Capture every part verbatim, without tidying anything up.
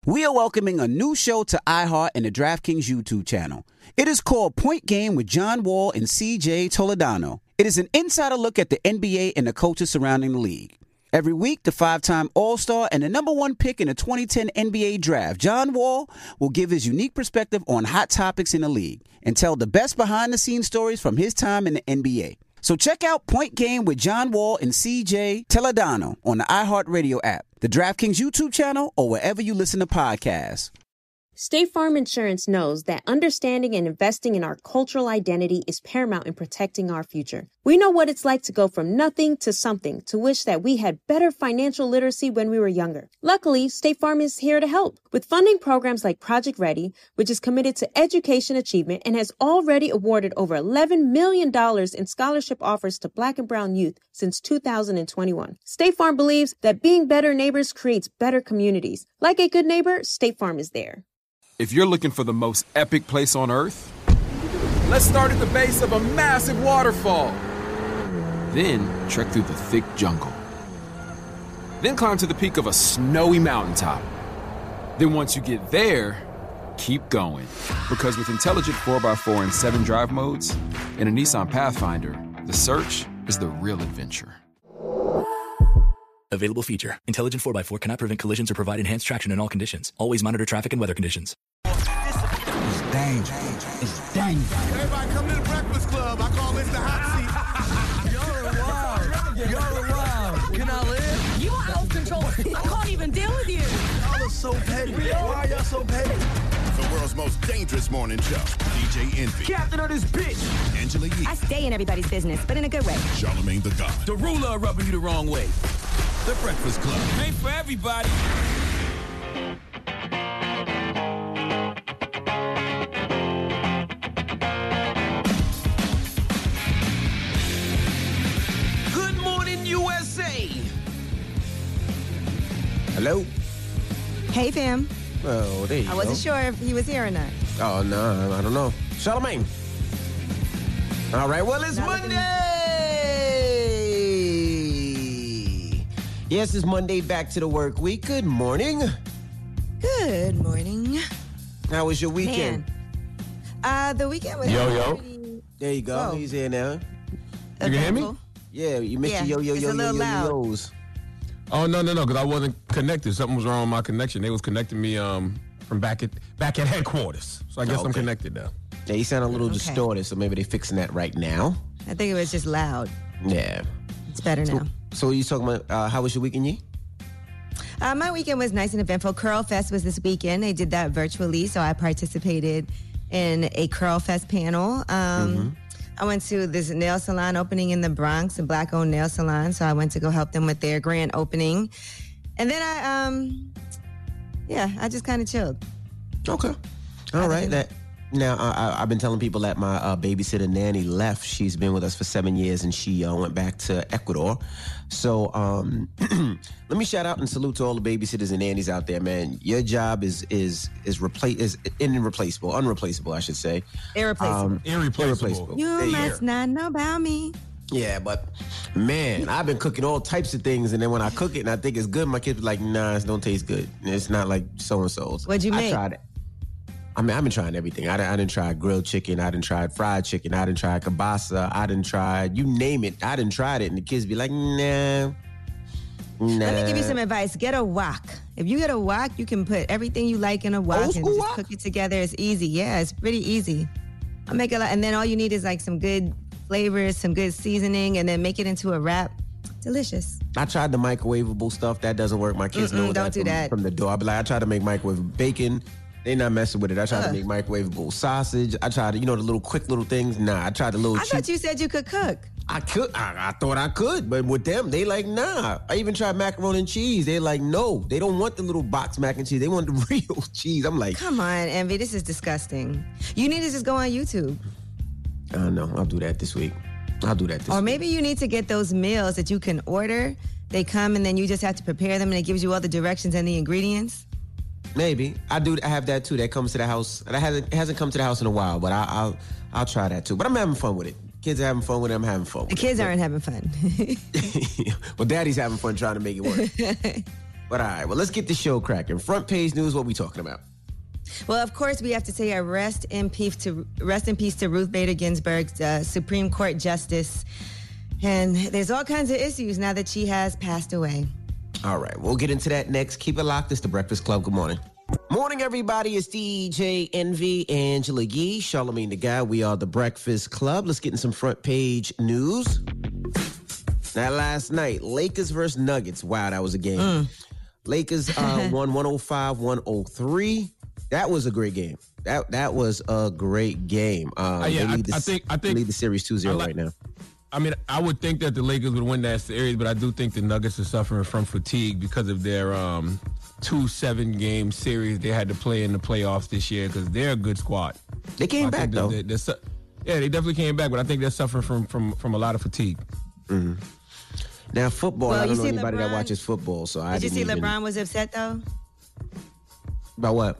We are welcoming a new show to iHeart and the DraftKings YouTube channel. It is called Point Game with John Wall and C J Toledano. It is an insider look at the N B A and the coaches surrounding the league. Every week, the five-time All-Star and the number one pick in the twenty ten N B A Draft, John Wall, will give his unique perspective on hot topics in the league and tell the best behind-the-scenes stories from his time in the N B A. So check out Point Game with John Wall and C J Toledano on the iHeartRadio app, the DraftKings YouTube channel, or wherever you listen to podcasts. State Farm Insurance knows that understanding and investing in our cultural identity is paramount in protecting our future. We know what it's like to go from nothing to something, to wish that we had better financial literacy when we were younger. Luckily, State Farm is here to help with funding programs like Project Ready, which is committed to education achievement and has already awarded over eleven million dollars in scholarship offers to Black and brown youth since two thousand twenty-one. State Farm believes that being better neighbors creates better communities. Like a good neighbor, State Farm is there. If you're looking for the most epic place on Earth, let's start at the base of a massive waterfall. Then trek through the thick jungle. Then climb to the peak of a snowy mountaintop. Then once you get there, keep going. Because with intelligent four by four and seven drive modes and a Nissan Pathfinder, the search is the real adventure. Available feature. Intelligent four by four cannot prevent collisions or provide enhanced traction in all conditions. Always monitor traffic and weather conditions. It's dangerous. It's dangerous. Everybody come to the Breakfast Club. I call this the hot seat. Y'all are wild. Y'all are wild. Can I live? You are out of control. I can't even deal with you. Y'all are so petty. Why are y'all so petty? The world's most dangerous morning show. D J Envy. Captain of this bitch. Angela Yee. I stay in everybody's business, but in a good way. Charlamagne the God. The ruler rubbing you the wrong way. The Breakfast Club. Ain't for everybody. Good morning, U S A. Hello? Hey, fam. Oh, there you I go. wasn't sure if he was here or not. Oh, no, I don't know. Charlamagne. All right, well, it's Not Monday. Yes, it's Monday, back to the work week. Good morning. Good morning. How was your weekend? Man. Uh, the weekend was Yo, yo. pretty There you go. Whoa. He's here now. You can hear me? eventful. Yeah, you missed Yeah, your yo, yo, it's yo, a yo, little yo, loud. yo's. Oh no, no, no, because I wasn't connected. Something was wrong with my connection. They was connecting me um from back at back at headquarters. So I guess I'm Okay. connected now. Yeah, you sound a little Okay. distorted, so maybe they're fixing that right now. I think it was just loud. Yeah. It's better So, now. so you talking about, uh, how was your weekend, Yee? Uh, my weekend was nice and eventful. Curl Fest was this weekend. They did that virtually, so I participated in a Curl Fest panel. Um, Mm-hmm. I went to this nail salon opening in the Bronx, a black-owned nail salon, so I went to go help them with their grand opening. And then I, um, yeah, I just kind of chilled. Okay. All right. That now I, I, I've been telling people that my uh, babysitter nanny left. She's been with us for seven years, and she uh, went back to Ecuador. So um, let me shout out and salute to all the babysitters and nannies out there, man. Your job is is is replace is irreplaceable, unreplaceable, I should say. Irreplaceable. Um, Irreplaceable. irreplaceable. You There you must go. not know about me. Yeah, but man, I've been cooking all types of things, and then when I cook it and I think it's good, my kids be like, "Nah, it don't taste good. It's not like so and so's." What'd you I make? tried it. I mean, I've been trying everything. I, I didn't try grilled chicken. I didn't try fried chicken. I didn't try kielbasa. I didn't try, you name it. I didn't try it. And the kids be like, nah, nah. Let me give you some advice. Get a wok. If you get a wok, you can put everything you like in a wok Old and school just wok? cook it together. It's easy. Yeah, it's pretty easy. I'll make a lot, and then all you need is like some good flavors, some good seasoning, and then make it into a wrap. Delicious. I tried the microwavable stuff. That doesn't work. My kids Mm-mm, know don't that do from, that. from the door. I be like, I tried to make microwave bacon. They not messing with it. I tried Ugh. to make microwavable sausage. I tried, you know, the little quick little things. Nah, I tried the little I cheap. thought you said you could cook. I could. I, I thought I could, but with them, they like, nah. I even tried macaroni and cheese. They like, no. They don't want the little box mac and cheese. They want the real cheese. I'm like, Come on, Envy. This is disgusting. You need to just go on YouTube. I don't know. I'll do that this week. I'll do that this Or week. maybe you need to get those meals that you can order. They come and then you just have to prepare them and it gives you all the directions and the ingredients. Maybe I do. I have that too. That comes to the house. That hasn't it hasn't come to the house in a while, but I, I'll I'll try that too. But I'm having fun with it. Kids are having fun with it. I'm having fun. With The kids it. aren't having fun. Well, Daddy's having fun trying to make it work. But all right, well, let's get the show cracking. Front page news, what we talking about? Well, of course, we have to say a rest in peace to rest in peace to Ruth Bader Ginsburg, uh, Supreme Court Justice. And there's all kinds of issues now that she has passed away. All right, we'll get into that next. Keep it locked. It's The Breakfast Club. Good morning. Morning, everybody. It's D J Envy, Angela Yee, Charlamagne the Guy. We are The Breakfast Club. Let's get in some front page news. Now, last night, Lakers versus Nuggets. Wow, that was a game. Mm. Lakers uh, won one oh five one oh three. That was a great game. That that was a great game. Um, uh, yeah, I, the, I think I think lead the series two zero like, right now. I mean, I would think that the Lakers would win that series, but I do think the Nuggets are suffering from fatigue because of their um, two seven-game series they had to play in the playoffs this year because they're a good squad. They came I back, though. They're, they're, they're, yeah, they definitely came back, but I think they're suffering from from, from a lot of fatigue. Mm-hmm. Now, football, well, I don't know anybody LeBron, that watches football, so I didn't Did you see even... LeBron was upset, though? About what?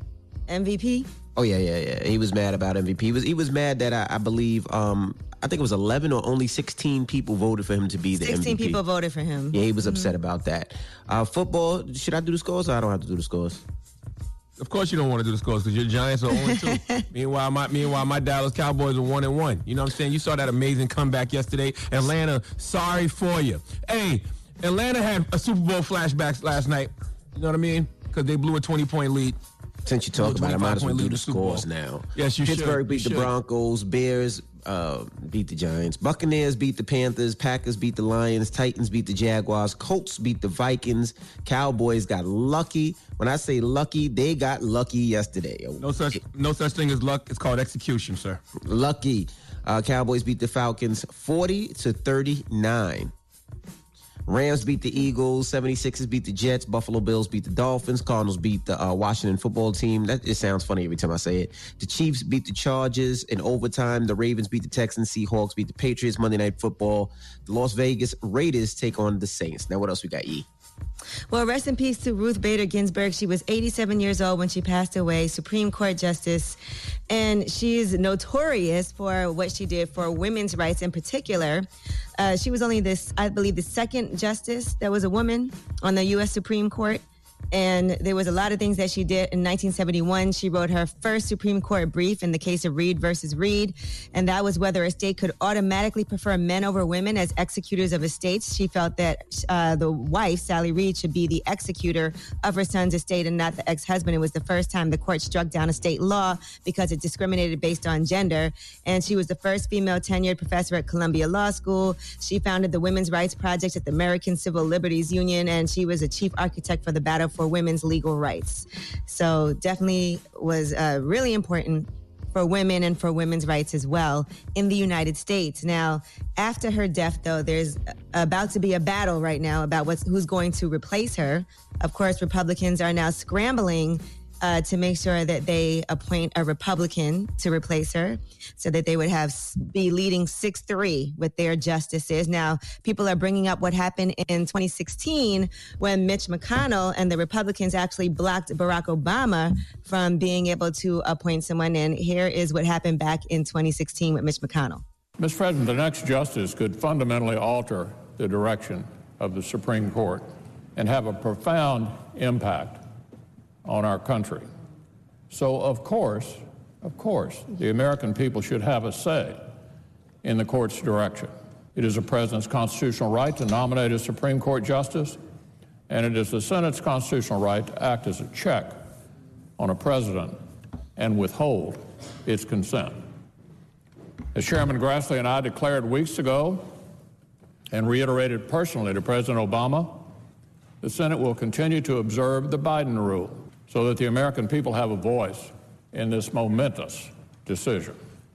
M V P? Oh, yeah, yeah, yeah. He was mad about M V P. He was, he was mad that, I, I believe, um, I think it was eleven or only sixteen people voted for him to be the M V P. sixteen people voted for him. Yeah, he was mm-hmm. upset about that. Uh, football, should I do the scores or I don't have to do the scores? Of course you don't want to do the scores because your Giants are oh and two. meanwhile, my meanwhile, my Dallas Cowboys are one and one. You know what I'm saying? You saw that amazing comeback yesterday. Atlanta, sorry for you. Hey, Atlanta had a Super Bowl flashbacks last night. You know what I mean? Because they blew a twenty-point lead. Since you talk about it, I might as well do the scores now. Yes, you Pittsburgh should. Pittsburgh beat you the should. Broncos. Bears uh, beat the Giants. Buccaneers beat the Panthers. Packers beat the Lions. Titans beat the Jaguars. Colts beat the Vikings. Cowboys got lucky. When I say lucky, they got lucky yesterday. No such, no such thing as luck. It's called execution, sir. Lucky. Uh, Cowboys beat the Falcons forty to thirty-nine. Rams beat the Eagles, seventy-sixers beat the Jets, Buffalo Bills beat the Dolphins, Cardinals beat the uh, Washington football team. That it sounds funny every time I say it. The Chiefs beat the Chargers in overtime. The Ravens beat the Texans. Seahawks beat the Patriots. Monday Night Football. The Las Vegas Raiders take on the Saints. Now, what else we got, E? Well, rest in peace to Ruth Bader Ginsburg. She was eighty-seven years old when she passed away, Supreme Court Justice. And she is notorious for what she did for women's rights in particular. Uh, she was only this, I believe, the second justice that was a woman on the U S Supreme Court. And there was a lot of things that she did. In nineteen seventy-one, she wrote her first Supreme Court brief in the case of Reed versus Reed. And that was whether a state could automatically prefer men over women as executors of estates. She felt that uh, the wife, Sally Reed, should be the executor of her son's estate and not the ex-husband. It was the first time the court struck down a state law because it discriminated based on gender. And she was the first female tenured professor at Columbia Law School. She founded the Women's Rights Project at the American Civil Liberties Union, and she was a chief architect for the Battle for Women's Legal Rights. So definitely was uh, really important for women and for women's rights as well in the United States. Now, after her death, though, there's about to be a battle right now about what's, who's going to replace her. Of course, Republicans are now scrambling uh, to make sure that they appoint a Republican to replace her so that they would have be leading six three with their justices. Now, people are bringing up what happened in twenty sixteen when Mitch McConnell and the Republicans actually blocked Barack Obama from being able to appoint someone. And here is what happened back in twenty sixteen with Mitch McConnell. Mister President, the next justice could fundamentally alter the direction of the Supreme Court and have a profound impact on our country. So, of course, of course, the American people should have a say in the court's direction. It is the president's constitutional right to nominate a Supreme Court justice, and it is the Senate's constitutional right to act as a check on a president and withhold its consent. As Chairman Grassley and I declared weeks ago and reiterated personally to President Obama, the Senate will continue to observe the Biden rule so that the American people have a voice in this momentous decision.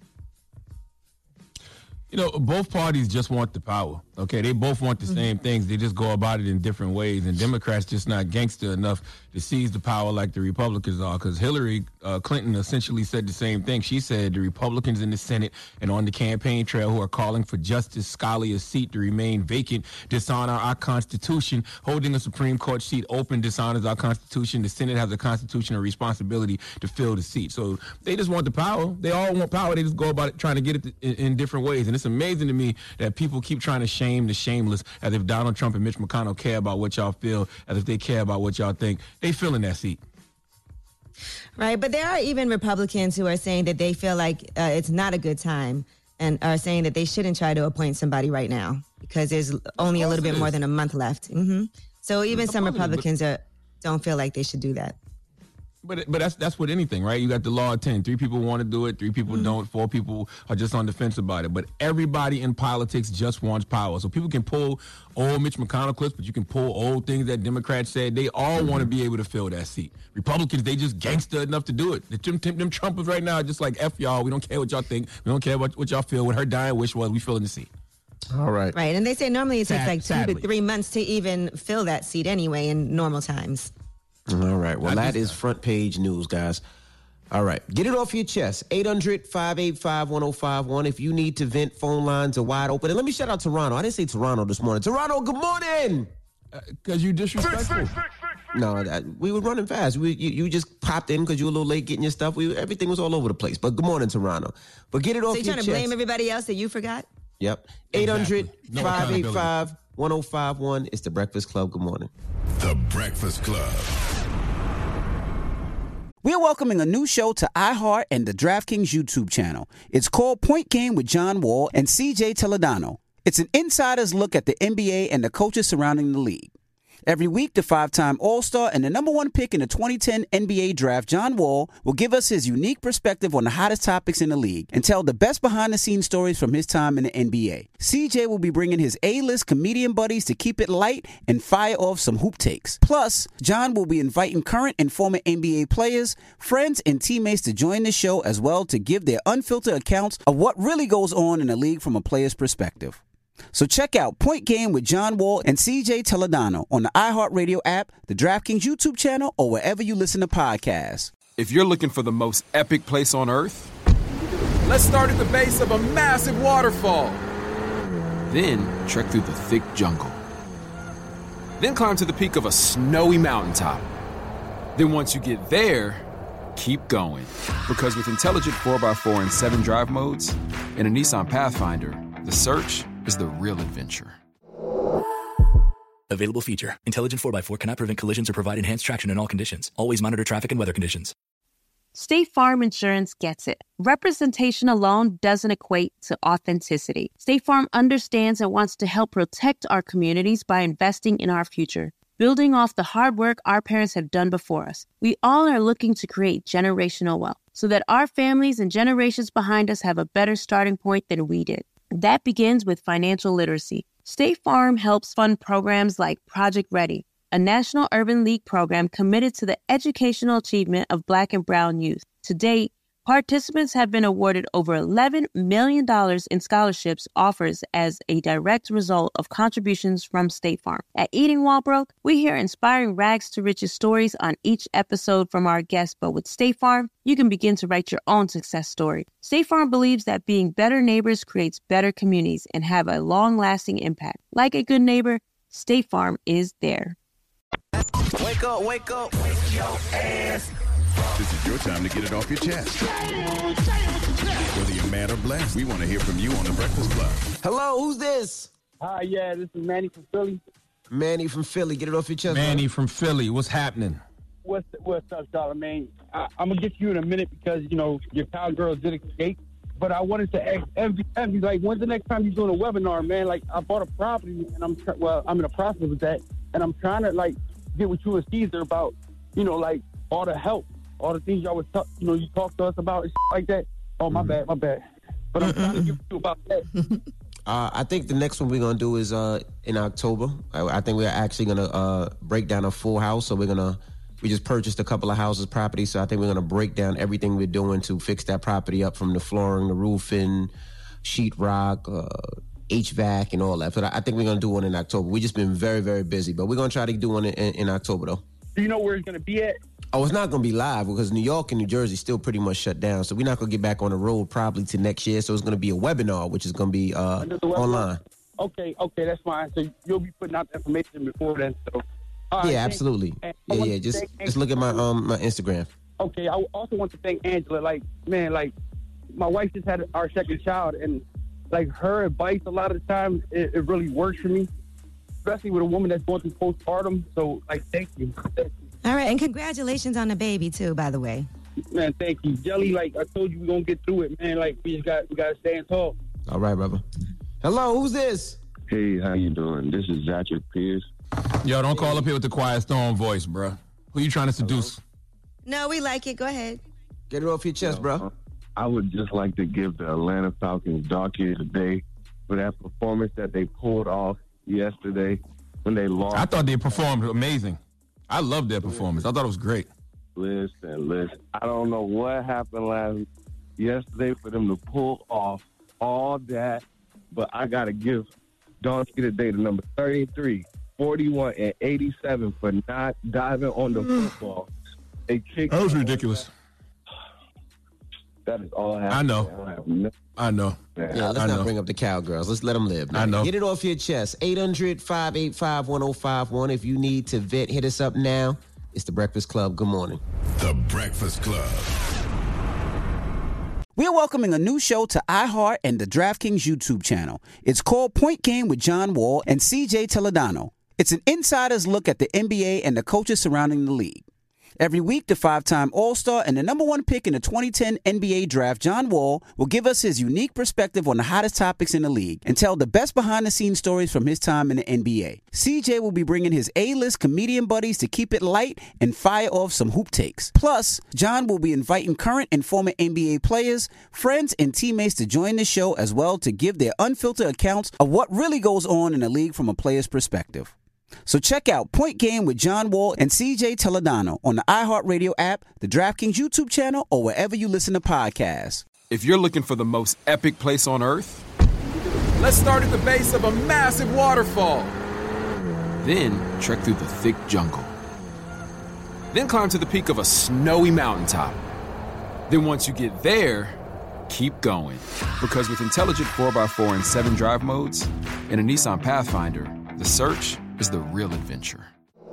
You know, both parties just want the power, okay? They both want the same things. They just go about it in different ways. And Democrats just not gangster enough to seize the power like the Republicans are, because Hillary uh, Clinton essentially said the same thing. She said the Republicans in the Senate and on the campaign trail who are calling for Justice Scalia's seat to remain vacant dishonor our Constitution. Holding a Supreme Court seat open dishonors our Constitution. The Senate has a constitutional responsibility to fill the seat. So they just want the power. They all want power. They just go about it trying to get it in, in different ways. And it's amazing to me that people keep trying to shame shame the shameless, as if Donald Trump and Mitch McConnell care about what y'all feel, as if they care about what y'all think. They fill in that seat. Right, but there are even Republicans who are saying that they feel like uh, it's not a good time and are saying that they shouldn't try to appoint somebody right now because there's only a little bit more than a month left. Mm-hmm. So even some Republicans are, don't feel like they should do that. But but that's that's with anything, right? You got the law of ten. Three people want to do it. Three people mm-hmm. don't. Four people are just on the fence about it. But everybody in politics just wants power. So people can pull old Mitch McConnell clips, but you can pull old things that Democrats said. They all mm-hmm. want to be able to fill that seat. Republicans, they just gangster enough to do it. The them, them Trumpers right now are just like, F y'all. We don't care what y'all think. We don't care what, what y'all feel. What her dying wish was, we fill in the seat. All right. Right. And they say normally it takes Sad, like two sadly. to three months to even fill that seat anyway in normal times. All right. Well, I that is front page news, guys. All right. Get it off your chest. eight hundred, five eight five, one oh five one. If you need to vent, phone lines are wide open. And let me shout out Toronto. I didn't say Toronto this morning. Toronto, good morning. Because uh, you disrespectful. No, that, we were running fast. We, you, you just popped in because you were a little late getting your stuff. We Everything was all over the place. But good morning, Toronto. But get it off so you're your trying chest. to blame everybody else that you forgot? Yep. eight hundred, Exactly. No five eight five, one oh five one. It's The Breakfast Club. Good morning. The Breakfast Club. We're welcoming a new show to iHeart and the DraftKings YouTube channel. It's called Point Game with John Wall and C J Toledano. It's an insider's look at the N B A and the coaches surrounding the league. Every week, the five-time All-Star and the number one pick in the twenty ten N B A draft, John Wall, will give us his unique perspective on the hottest topics in the league and tell the best behind-the-scenes stories from his time in the N B A. C J will be bringing his A-list comedian buddies to keep it light and fire off some hoop takes. Plus, John will be inviting current and former N B A players, friends, and teammates to join the show as well to give their unfiltered accounts of what really goes on in the league from a player's perspective. So check out Point Game with John Wall and C J Toledano on the iHeartRadio app, the DraftKings YouTube channel, or wherever you listen to podcasts. If you're looking for the most epic place on earth, let's start at the base of a massive waterfall. Then trek through the thick jungle. Then climb to the peak of a snowy mountaintop. Then once you get there, keep going. Because with intelligent four by four and seven drive modes and a Nissan Pathfinder, the search is the real adventure. Available feature. Intelligent four by four cannot prevent collisions or provide enhanced traction in all conditions. Always monitor traffic and weather conditions. State Farm Insurance gets it. Representation alone doesn't equate to authenticity. State Farm understands and wants to help protect our communities by investing in our future, building off the hard work our parents have done before us. We all are looking to create generational wealth so that our families and generations behind us have a better starting point than we did. That begins with financial literacy. State Farm helps fund programs like Project Ready, a National Urban League program committed to the educational achievement of Black and Brown youth. To date, participants have been awarded over eleven million dollars in scholarships offers as a direct result of contributions from State Farm. At Eating While Broke, we hear inspiring rags to riches stories on each episode from our guests, but with State Farm, you can begin to write your own success story. State Farm believes that being better neighbors creates better communities and have a long-lasting impact. Like a good neighbor, State Farm is there. Wake up, wake up, wake your ass. This is your time to get it off your chest. Whether you're mad or blessed, we want to hear from you on The Breakfast Club. Hello, who's this? Hi, yeah, this is Manny from Philly. Manny from Philly. Get it off your chest. Manny man. from Philly. What's happening? What's what's up, Charlamagne? I, I'm gonna get to you in a minute because you know your cowgirls did escape. But I wanted to ask Envy, Envy, like, when's the next time you're doing a webinar, man? Like, I bought a property and I'm tr- well, I'm in the process of that, and I'm trying to like get with you and Caesar about, you know, like all the help, all the things y'all was, talk, you know, you talked to us about and shit like that. Oh, my mm-hmm. bad, my bad. But I'm trying to get with you about that. Uh, I think the next one we're gonna do is uh, in October. I, I think we're actually gonna uh, break down a full house. So we're gonna we just purchased a couple of houses property. So I think we're gonna break down everything we're doing to fix that property up, from the flooring, the roofing, sheetrock, uh, H V A C, and all that. But I, I think we're gonna do one in October. We just been very very busy, but we're gonna try to do one in, in, in October though. Do you know where it's gonna be at? Oh, it's not going to be live because New York and New Jersey still pretty much shut down. So we're not going to get back on the road probably to next year. So it's going to be a webinar, which is going to be uh, online. Okay, okay, that's fine. So you'll be putting out the information before then. So, right, yeah, absolutely. Thank, yeah, yeah. Just just look at my um my Instagram. Okay, I also want to thank Angela. Like, man, like my wife just had our second child, and like her advice a lot of the time, it, it really works for me, especially with a woman that's going through postpartum. So, like, thank you. Thank you. All right, and congratulations on the baby, too, by the way. Man, thank you. Jelly, like I told you, we're going to get through it, man. Like, we just got we got to stay and talk. All right, brother. Hello, who's this? Hey, how you doing? This is Zachary Pierce. Yo, don't call up here with the Quiet Storm voice, bro. Who you trying to seduce? No, we like it. Go ahead. Get it off your chest, bro. I would just like to give the Atlanta Falcons dog here today for that performance that they pulled off yesterday when they lost. I thought they performed amazing. I loved their performance. I thought it was great. Listen, listen. I don't know what happened last yesterday for them to pull off all that, but I got to give Donkey today the number thirty-three, forty-one, and eighty-seven for not diving on the football. They kicked. That was ridiculous. That is all I have. I know. I, have no- I know. Yeah, let's I not know. bring up the cowgirls. Let's let them live. Man. I know. Get it off your chest. eight hundred, five eight five, one oh five one. If you need to vent, hit us up now. It's The Breakfast Club. Good morning. The Breakfast Club. We're welcoming a new show to iHeart and the DraftKings YouTube channel. It's called Point Game with John Wall and C J Toledano. It's an insider's look at the N B A and the coaches surrounding the league. Every week, the five-time All-Star and the number one pick in the twenty ten N B A draft, John Wall, will give us his unique perspective on the hottest topics in the league and tell the best behind-the-scenes stories from his time in the N B A. C J will be bringing his A-list comedian buddies to keep it light and fire off some hoop takes. Plus, John will be inviting current and former N B A players, friends, and teammates to join the show as well to give their unfiltered accounts of what really goes on in the league from a player's perspective. So check out Point Game with John Wall and C J Toledano on the iHeartRadio app, the DraftKings YouTube channel, or wherever you listen to podcasts. If you're looking for the most epic place on earth, let's start at the base of a massive waterfall. Then trek through the thick jungle. Then climb to the peak of a snowy mountaintop. Then once you get there, keep going. Because with intelligent four by four and seven drive modes and a Nissan Pathfinder, the search is the real adventure.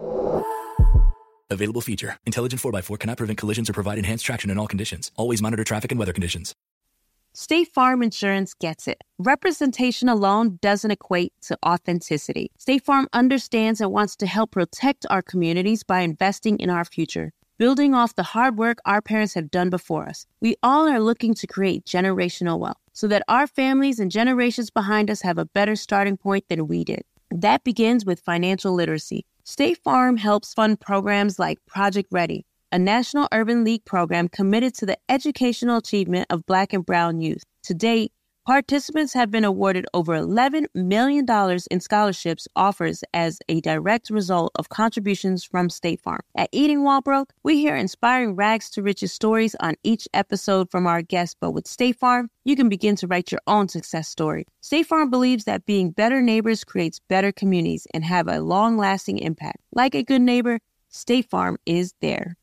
Available feature. Intelligent four by four cannot prevent collisions or provide enhanced traction in all conditions. Always monitor traffic and weather conditions. State Farm Insurance gets it. Representation alone doesn't equate to authenticity. State Farm understands and wants to help protect our communities by investing in our future, building off the hard work our parents have done before us. We all are looking to create generational wealth so that our families and generations behind us have a better starting point than we did. That begins with financial literacy. State Farm helps fund programs like Project Ready, a National Urban League program committed to the educational achievement of Black and Brown youth. To date, participants have been awarded over eleven million dollars in scholarships offers as a direct result of contributions from State Farm. At Eating While Broke, we hear inspiring rags to riches stories on each episode from our guests, but with State Farm, you can begin to write your own success story. State Farm believes that being better neighbors creates better communities and have a long-lasting impact. Like a good neighbor, State Farm is there.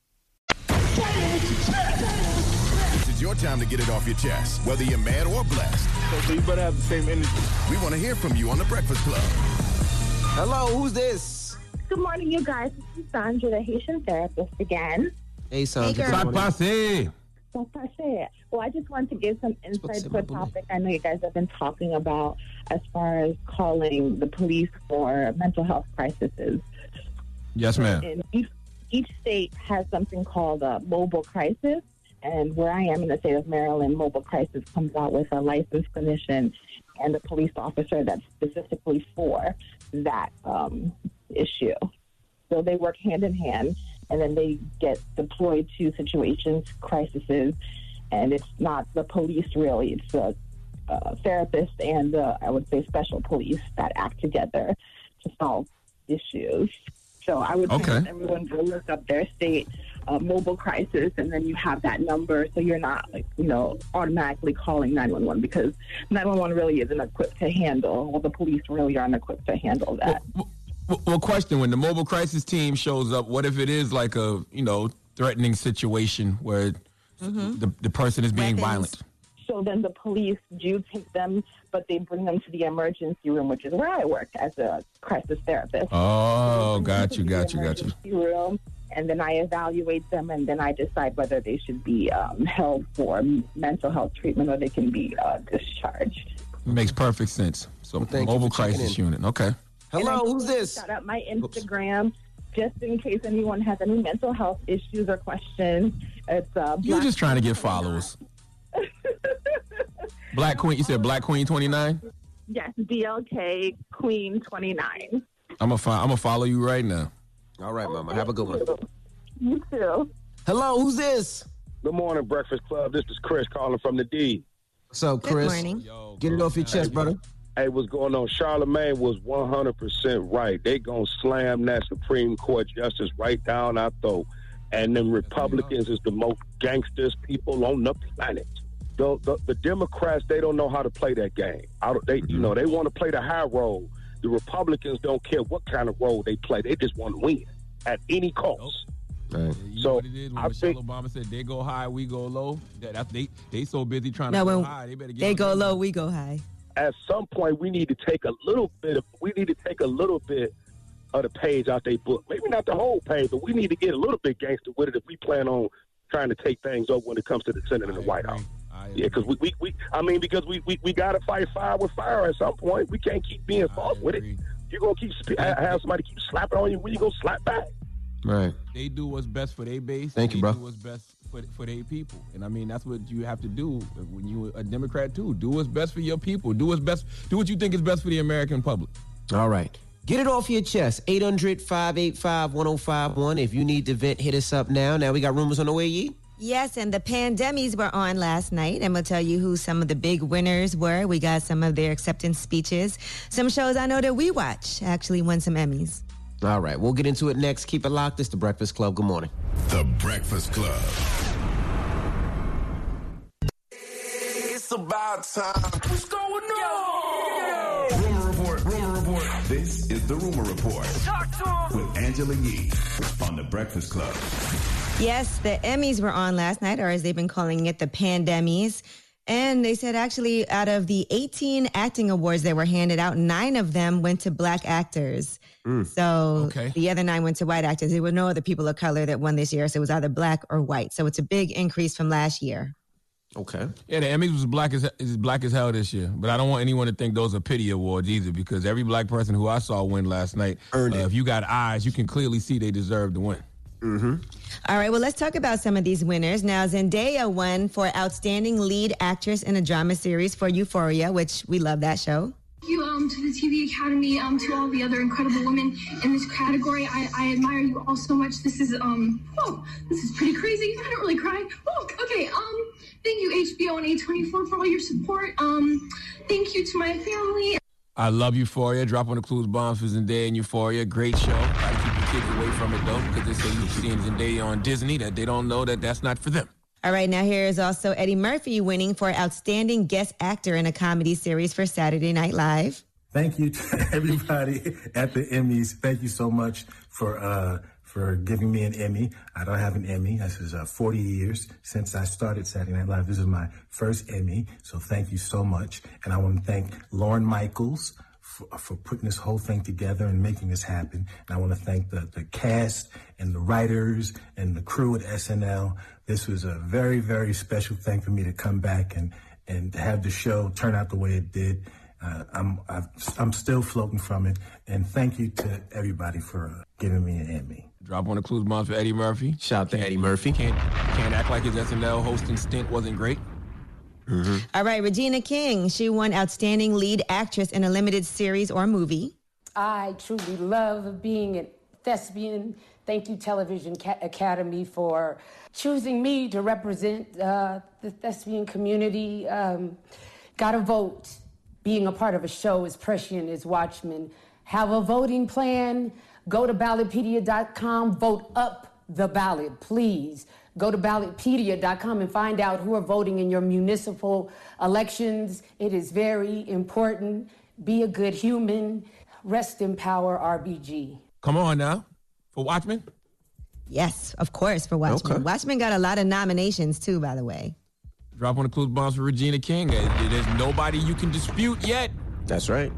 It's your time to get it off your chest, whether you're mad or blessed. So you better have the same energy. We want to hear from you on The Breakfast Club. Hello, who's this? Good morning, you guys. This is Sandra, the Haitian therapist again. Hey, Sandra. Hey, girl. Passe. Well, I just want to give some insight to a topic I know you guys have been talking about as far as calling the police for mental health crises. Yes, ma'am. And each, each state has something called a mobile crisis. And where I am in the state of Maryland, mobile crisis comes out with a licensed clinician and a police officer that's specifically for that um, issue. So they work hand in hand, and then they get deployed to situations, crises, and it's not the police really. It's the uh, therapist and the, I would say, special police that act together to solve issues. So I would Okay. say everyone go look up their state uh, mobile crisis, and then you have that number, so you're not, like, you know, automatically calling nine one one because nine one one really isn't equipped to handle. Well, the police really aren't equipped to handle that. Well, well, question, when the mobile crisis team shows up, what if it is like a, you know, threatening situation where Mm-hmm. the, the person is being Weapons. violent? So then the police do take them, but they bring them to the emergency room, which is where I work as a crisis therapist. Oh, got you, got you, got you. Emergency room, and then I evaluate them, and then I decide whether they should be um, held for mental health treatment or they can be uh, discharged. Makes perfect sense. So Well, thank you mobile for checking crisis in. unit. Okay. Hello, And I who's just wanna this? Shout out my Instagram, just in case anyone has any mental health issues or questions. It's uh, You're Black just trying to get followers. Black Queen. You said Black Queen twenty-nine? Yes, B L K Queen twenty-nine. I'm going to I'm gonna follow you right now. All right, Mama. Have a good one. You too. Hello, who's this? Good morning, Breakfast Club. This is Chris calling from the D. So, Chris, get it off your chest, brother. Hey, what's going on? Charlemagne was one hundred percent right. They gonna slam that Supreme Court justice right down our throat. And them Republicans is the most gangsters people on the planet. The, the, the Democrats, they don't know how to play that game. I don't, they, you know, they want to play the high road. The Republicans don't care what kind of role they play. They just want to win at any cost. Right. You So, know what it is when I Michelle think- Obama said they go high, we go low. That, that they they so busy trying to No, go when high, they better get they on go their- low, we go high. At some point, we need to take a little bit of we need to take a little bit of the page out their book. Maybe not the whole page, but we need to get a little bit gangster with it if we plan on trying to take things over when it comes to the Senate and the White House. Yeah, because we, we, we, I mean, because we, we, we got to fight fire with fire at some point. We can't keep being false with it. You're going to keep sp- have somebody keep slapping on you. When you going to slap back? Right. They do what's best for their base. Thank you, they bro. do what's best for, for their people. And I mean, that's what you have to do when you're a Democrat too. Do what's best for your people. Do what's best. Do what you think is best for the American public. All right. Get it off your chest. eight hundred, five eight five, one oh five one. If you need to vent, hit us up now. Now we got rumors on the way, Yee. Yes, and the Pandemies were on last night, and we'll tell you who some of the big winners were. We got some of their acceptance speeches. Some shows I know that we watch actually won some Emmys. All right. We'll get into it next. Keep it locked. It's The Breakfast Club. Good morning. The Breakfast Club. It's about time. What's going on? Rumor report. Rumor report. This is the Rumor Report Talk to him. with Angela Yee on The Breakfast Club. Yes, the Emmys were on last night, or as they've been calling it, the Pandemies. And they said actually out of the eighteen acting awards that were handed out, nine of them went to black actors. Mm. So Okay. the other nine went to white actors. There were no other people of color that won this year. So it was either black or white. So it's a big increase from last year. Okay. Yeah, the Emmys was black as is black as hell this year. But I don't want anyone to think those are pity awards either, because every black person who I saw win last night, Earned uh, it. if you got eyes, you can clearly see they deserve to win. Mm-hmm. All right, well, let's talk about some of these winners. Now, Zendaya won for Outstanding Lead Actress in a Drama Series for Euphoria, which we love that show. Thank you um, to the T V Academy, um, to all the other incredible women in this category. I, I admire you all so much. This is, um, oh, this is pretty crazy. I don't really cry. Oh, okay. Um, thank you, H B O and A twenty-four, for all your support. Um, thank you to my family. I love Euphoria. Drop on the clues bombs for Zendaya and Euphoria. Great show. Gotta keep the kids away from it though, because they say you've seen Zendaya on Disney, that they don't know that that's not for them. All right, now here is also Eddie Murphy winning for Outstanding Guest Actor in a Comedy Series for Saturday Night Live. Thank you to everybody at the Emmys. Thank you so much for uh, for giving me an Emmy. I don't have an Emmy. This is uh, forty years since I started Saturday Night Live. This is my first Emmy, so thank you so much. And I want to thank Lorne Michaels for, for putting this whole thing together and making this happen. And I want to thank the, the cast and the writers and the crew at S N L. This was a very, very special thing for me to come back and, and have the show turn out the way it did. Uh, I'm I've, I'm still floating from it, and thank you to everybody for uh, giving me an Emmy. Drop on the clues bombs for Eddie Murphy. Shout out to Eddie Murphy. Can't can't act like his S N L hosting stint wasn't great. Mm-hmm. All right, Regina King. She won Outstanding Lead Actress in a Limited Series or Movie. I truly love being a thespian. Thank you, Television Ca- Academy, for choosing me to represent uh, the thespian community. Um, gotta vote. Being a part of a show is prescient as Watchmen. Have a voting plan. Go to ballotpedia dot com. Vote up the ballot, please. Go to ballotpedia dot com and find out who are voting in your municipal elections. It is very important. Be a good human. Rest in power, R B G. Come on now. For Watchmen? Yes, of course, for Watchmen. Okay. Watchmen got a lot of nominations, too, by the way. Drop on the clues bombs for Regina King. Uh, There's nobody you can dispute yet. That's right.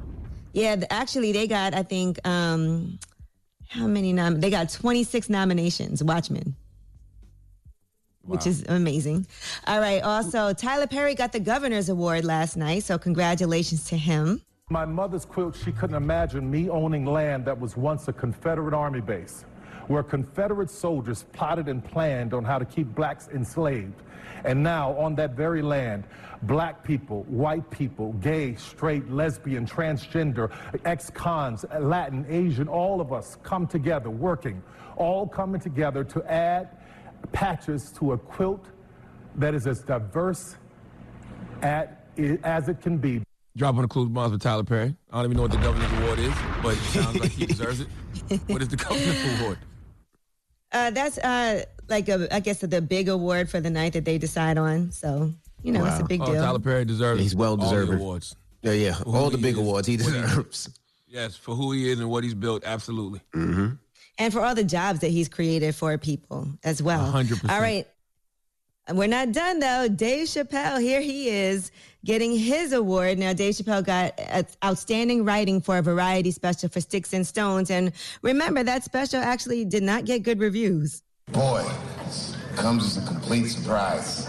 Yeah, th- actually, they got, I think, um, how many nom? They got twenty-six nominations, Watchmen. which is amazing. All right. Also, Tyler Perry got the Governor's Award last night, so congratulations to him. My mother's quilt, she couldn't imagine me owning land that was once a Confederate Army base, where Confederate soldiers plotted and planned on how to keep blacks enslaved. And now, on that very land, black people, white people, gay, straight, lesbian, transgender, ex-cons, Latin, Asian, all of us come together, working, all coming together to add patches to a quilt that is as diverse at, as it can be. Dropping the clues bombs with Tyler Perry. I don't even know what the Governor's Award is, but it sounds like he deserves it. What is the Governor's Award? Uh, that's uh, like, a, I guess, the big award for the night that they decide on. So, you know, wow. It's a big deal. Oh, Tyler Perry deserves He's well deserved. all the awards. Yeah, yeah. All the big is, awards he deserves. He, yes, for who he is and what he's built, absolutely. Mm-hmm. And for all the jobs that he's created for people as well. one hundred percent. All right. We're not done, though. Dave Chappelle, here he is getting his award. Now, Dave Chappelle got outstanding writing for a variety special for Sticks and Stones. And remember, that special actually did not get good reviews. Boy, comes as a complete surprise.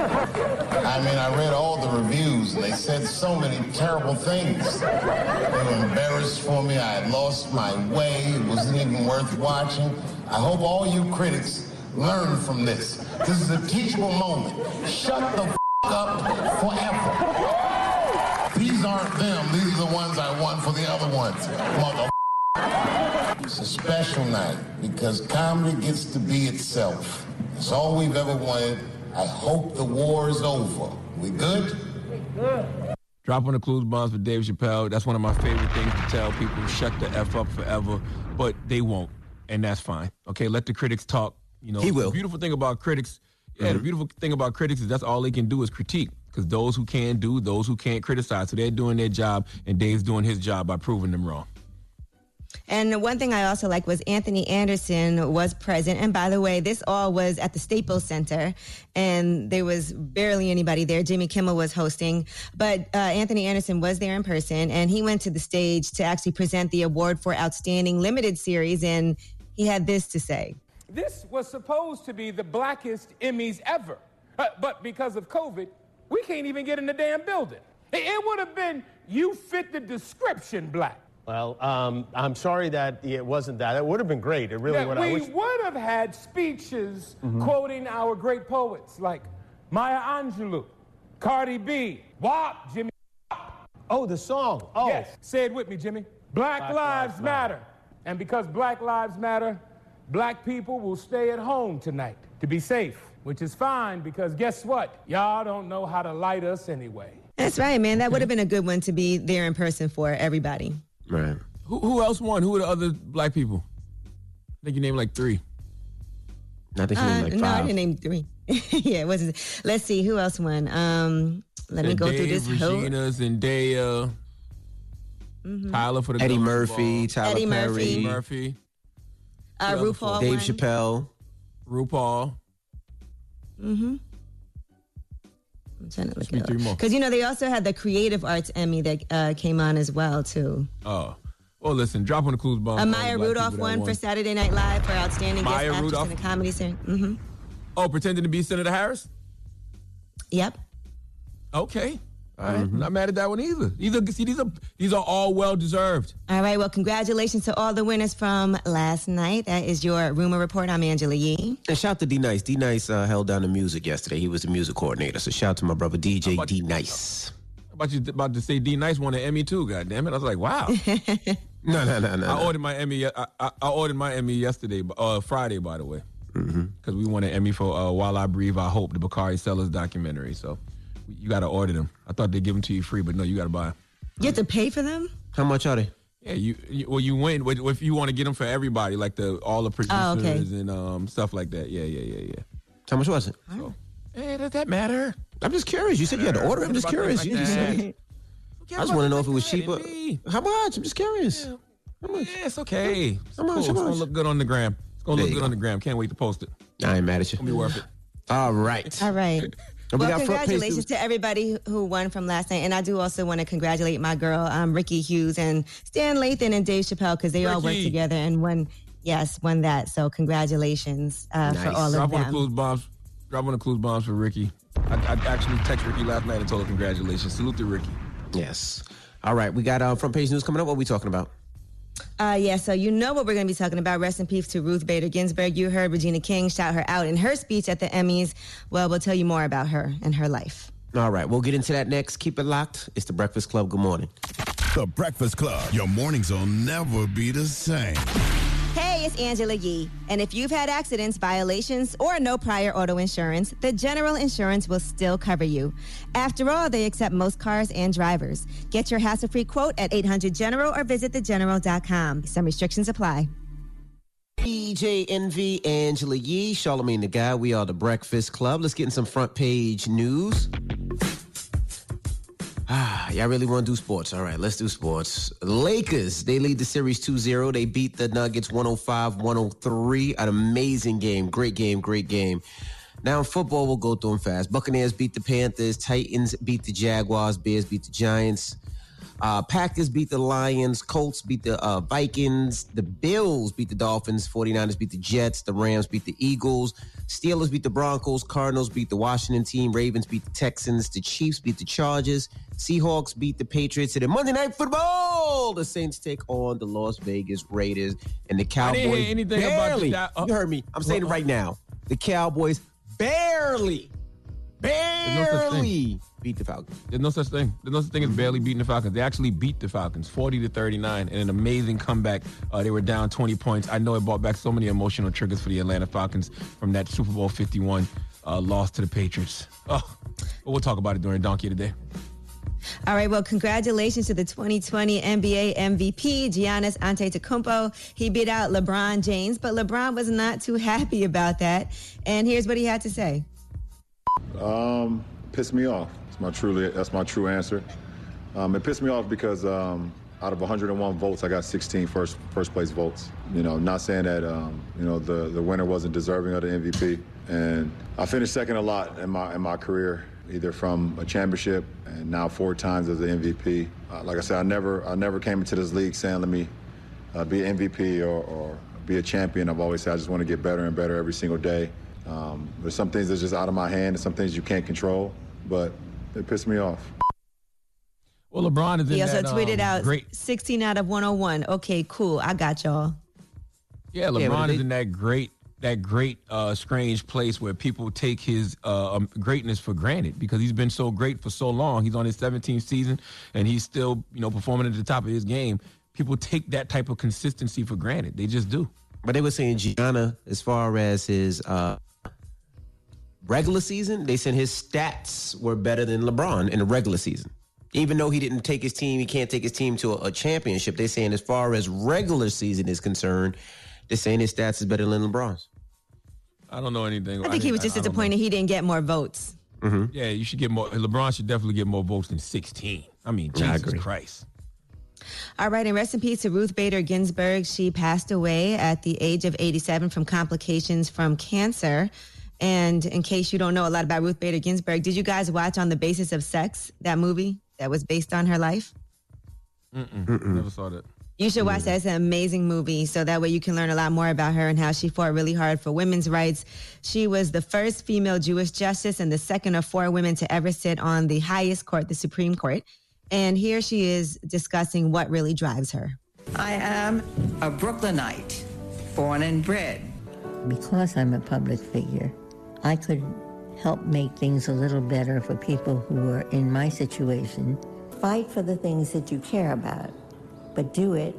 I mean, I read all the reviews, and they said so many terrible things. They were embarrassed for me. I had lost my way. It wasn't even worth watching. I hope all you critics learn from this. This is a teachable moment. Shut the f*** up forever. These aren't them. These are the ones I want for the other ones. Mother. It's a special night because comedy gets to be itself. It's all we've ever wanted. I hope the war is over. We good? Good. Dropping the clues bombs for Dave Chappelle. That's one of my favorite things to tell people. Shut the F up forever. But they won't. And that's fine. Okay, let the critics talk. You know, he will. The beautiful thing about critics, yeah, mm-hmm. the beautiful thing about critics is that's all they can do is critique. Because those who can do, those who can't criticize. So they're doing their job, and Dave's doing his job by proving them wrong. And one thing I also like was Anthony Anderson was present. And by the way, this all was at the Staples Center, and there was barely anybody there. Jimmy Kimmel was hosting, but uh, Anthony Anderson was there in person, and he went to the stage to actually present the award for Outstanding Limited Series, and he had this to say. This was supposed to be the blackest Emmys ever, uh, but because of COVID, we can't even get in the damn building. It, it would have been, you fit the description, black. Well, um, I'm sorry that it wasn't that. It would have been great. It really that would. We I wish... would have had speeches mm-hmm. quoting our great poets like Maya Angelou, Cardi B, W A P, Jimmy. Oh, the song. Oh. Yes. Say it with me, Jimmy. Black, Black Lives, Lives matter. matter. And because Black Lives Matter, black people will stay at home tonight to be safe, which is fine because guess what? Y'all don't know how to light us anyway. That's right, man. That would have been a good one to be there in person for everybody. Right. Who who else won? Who were the other black people? I think you named like three. I think you named uh, like five. No, I didn't name three. Yeah, it wasn't. Let's see who else won. Um, let me and go Dave, through this. Regina, whole... Zendaya, mm-hmm. Tyler for the Eddie Murphy, Tyler Eddie Perry, Murphy, Murphy, uh, RuPaul, Dave won. Chappelle, RuPaul. Mm-hmm. I'm trying to look it up. Because, you know, they also had the Creative Arts Emmy that uh, came on as well, too. Oh. Well, listen, drop on the clues bomb. Uh, Maya Rudolph won, won for Saturday Night Live for Outstanding Maya Guest Rudolph? Actress in a Comedy Series. Mm-hmm. Oh, pretending to be Senator Harris? Yep. Okay. All right. Mm-hmm. Not mad at that one either. These are, see, these are, these are all well-deserved. All right. Well, congratulations to all the winners from last night. That is your Rumor Report. I'm Angela Yee. And shout out to D-Nice. D-Nice uh, held down the music yesterday. He was the music coordinator. So shout out to my brother D J D-Nice. How about you about to say D-Nice won an Emmy too, goddammit. I was like, wow. no, no, no, no. I ordered my Emmy, I, I, I ordered my Emmy yesterday, uh, Friday, by the way. Because mm-hmm. we won an Emmy for uh, While I Breathe, I Hope, the Bakari Sellers documentary. So you got to order them. I thought they'd give them to you free, but no, you got to buy them. You have to pay for them? How much are they? Yeah, you, you well, you win if you want to get them for everybody, like the all the producers oh, okay. and um, stuff like that. Yeah, yeah, yeah, yeah. How much was it? So, hey, does that matter? I'm just curious. You said you had to order it. I'm just curious. Like you just said. I just want to know if it was cheaper. How much? I'm just curious. Yeah. How much? Yeah, it's okay. It's how much? Cool. How much? It's gonna look good on the gram. It's gonna there look good go. on the gram. Can't wait to post it. I ain't mad at you. It's gonna be worth it. All right. All right. We well, got congratulations to everybody who won from last night. And I do also want to congratulate my girl, um, Ricky Hughes and Stan Lathan and Dave Chappelle, because they Ricky. all worked together and won, yes, won that. So congratulations uh, nice. for all Drop of them. on the clues bombs. Drop on the clues bombs for Ricky. I, I actually texted Ricky last night and told her congratulations. Salute to Ricky. Yes. All right, we got uh, front page news coming up. What are we talking about? Uh, yeah, so you know what we're going to be talking about. Rest in peace to Ruth Bader Ginsburg. You heard Regina King shout her out in her speech at the Emmys. Well, we'll tell you more about her and her life. All right, we'll get into that next. Keep it locked. It's The Breakfast Club. Good morning. The Breakfast Club. Your mornings will never be the same. Hey, it's Angela Yee. And if you've had accidents, violations, or no prior auto insurance, the General Insurance will still cover you. After all, they accept most cars and drivers. Get your hassle-free quote at eight hundred general or visit the general dot com. Some restrictions apply. D J Envy, Angela Yee, Charlamagne the Guy. We are The Breakfast Club. Let's get in some front page news. Ah, y'all really want to do sports? All right, let's do sports. Lakers, they lead the series two zero. They beat the Nuggets one oh five one oh three. An amazing game. Great game, great game. Now in football, we'll go through them fast. Buccaneers beat the Panthers. Titans beat the Jaguars. Bears beat the Giants. Uh, Packers beat the Lions. Colts beat the uh, Vikings. The Bills beat the Dolphins. forty-niners beat the Jets. The Rams beat the Eagles. Steelers beat the Broncos. Cardinals beat the Washington team. Ravens beat the Texans. The Chiefs beat the Chargers. Seahawks beat the Patriots. And then Monday Night Football, the Saints take on the Las Vegas Raiders. And the Cowboys I didn't hear anything barely, about the, uh, you heard me. I'm saying it right now. The Cowboys barely, barely beat the Falcons. There's no such thing. There's no such thing as barely beating the Falcons. They actually beat the Falcons forty to thirty-nine in an amazing comeback. Uh, they were down twenty points. I know it brought back so many emotional triggers for the Atlanta Falcons from that Super Bowl fifty-one uh, loss to the Patriots. Oh, but we'll talk about it during Donkey today. All right, well, congratulations to the twenty twenty N B A M V P, Giannis Antetokounmpo. He beat out LeBron James, but LeBron was not too happy about that. And here's what he had to say. Um, pissed me off. That's my truly. That's my true answer. Um, it pissed me off because um, out of one hundred one votes, I got sixteen first first place votes. You know, not saying that um, you know the the winner wasn't deserving of the M V P, and I finished second a lot in my in my career, either from a championship and now four times as the M V P. Uh, like I said, I never I never came into this league saying let me uh, be an M V P or, or be a champion. I've always said I just want to get better and better every single day. Um, there's some things that's just out of my hand and some things you can't control, but it pissed me off. Well, LeBron is in He also that, tweeted um, out great. sixteen out of one oh one. Okay, cool. I got y'all. Yeah, LeBron is in that great, that great, uh, strange place where people take his uh, um, greatness for granted because he's been so great for so long. He's on his seventeenth season and he's still, you know, performing at the top of his game. People take that type of consistency for granted. They just do. But they were saying Gianna, as far as his uh, regular season, they said his stats were better than LeBron in the regular season. Even though he didn't take his team, he can't take his team to a, a championship. They're saying as far as regular season is concerned, they're saying his stats is better than LeBron's. I don't know anything. I think he was just I, I disappointed he didn't get more votes. Mm-hmm. Yeah, you should get more. LeBron should definitely get more votes than sixteen. I mean, I Jesus agree. Christ. All right, and rest in peace to Ruth Bader Ginsburg. She passed away at the age of eighty-seven from complications from cancer. And in case you don't know a lot about Ruth Bader Ginsburg, did you guys watch On the Basis of Sex, that movie that was based on her life? Mm-mm. Mm-mm. Never saw that. You should watch that. It's an amazing movie. So that way you can learn a lot more about her and how she fought really hard for women's rights. She was the first female Jewish justice and the second of four women to ever sit on the highest court, the Supreme Court. And here she is discussing what really drives her. I am a Brooklynite, born and bred. Because I'm a public figure, I could help make things a little better for people who are in my situation. Fight for the things that you care about, but do it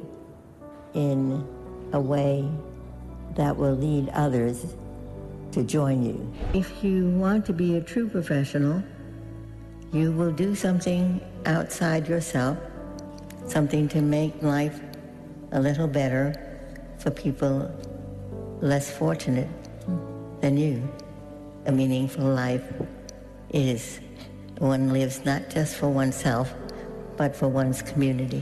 in a way that will lead others to join you. If you want to be a true professional, you will do something outside yourself, something to make life a little better for people less fortunate than you. A meaningful life is one lives not just for oneself, but for one's community.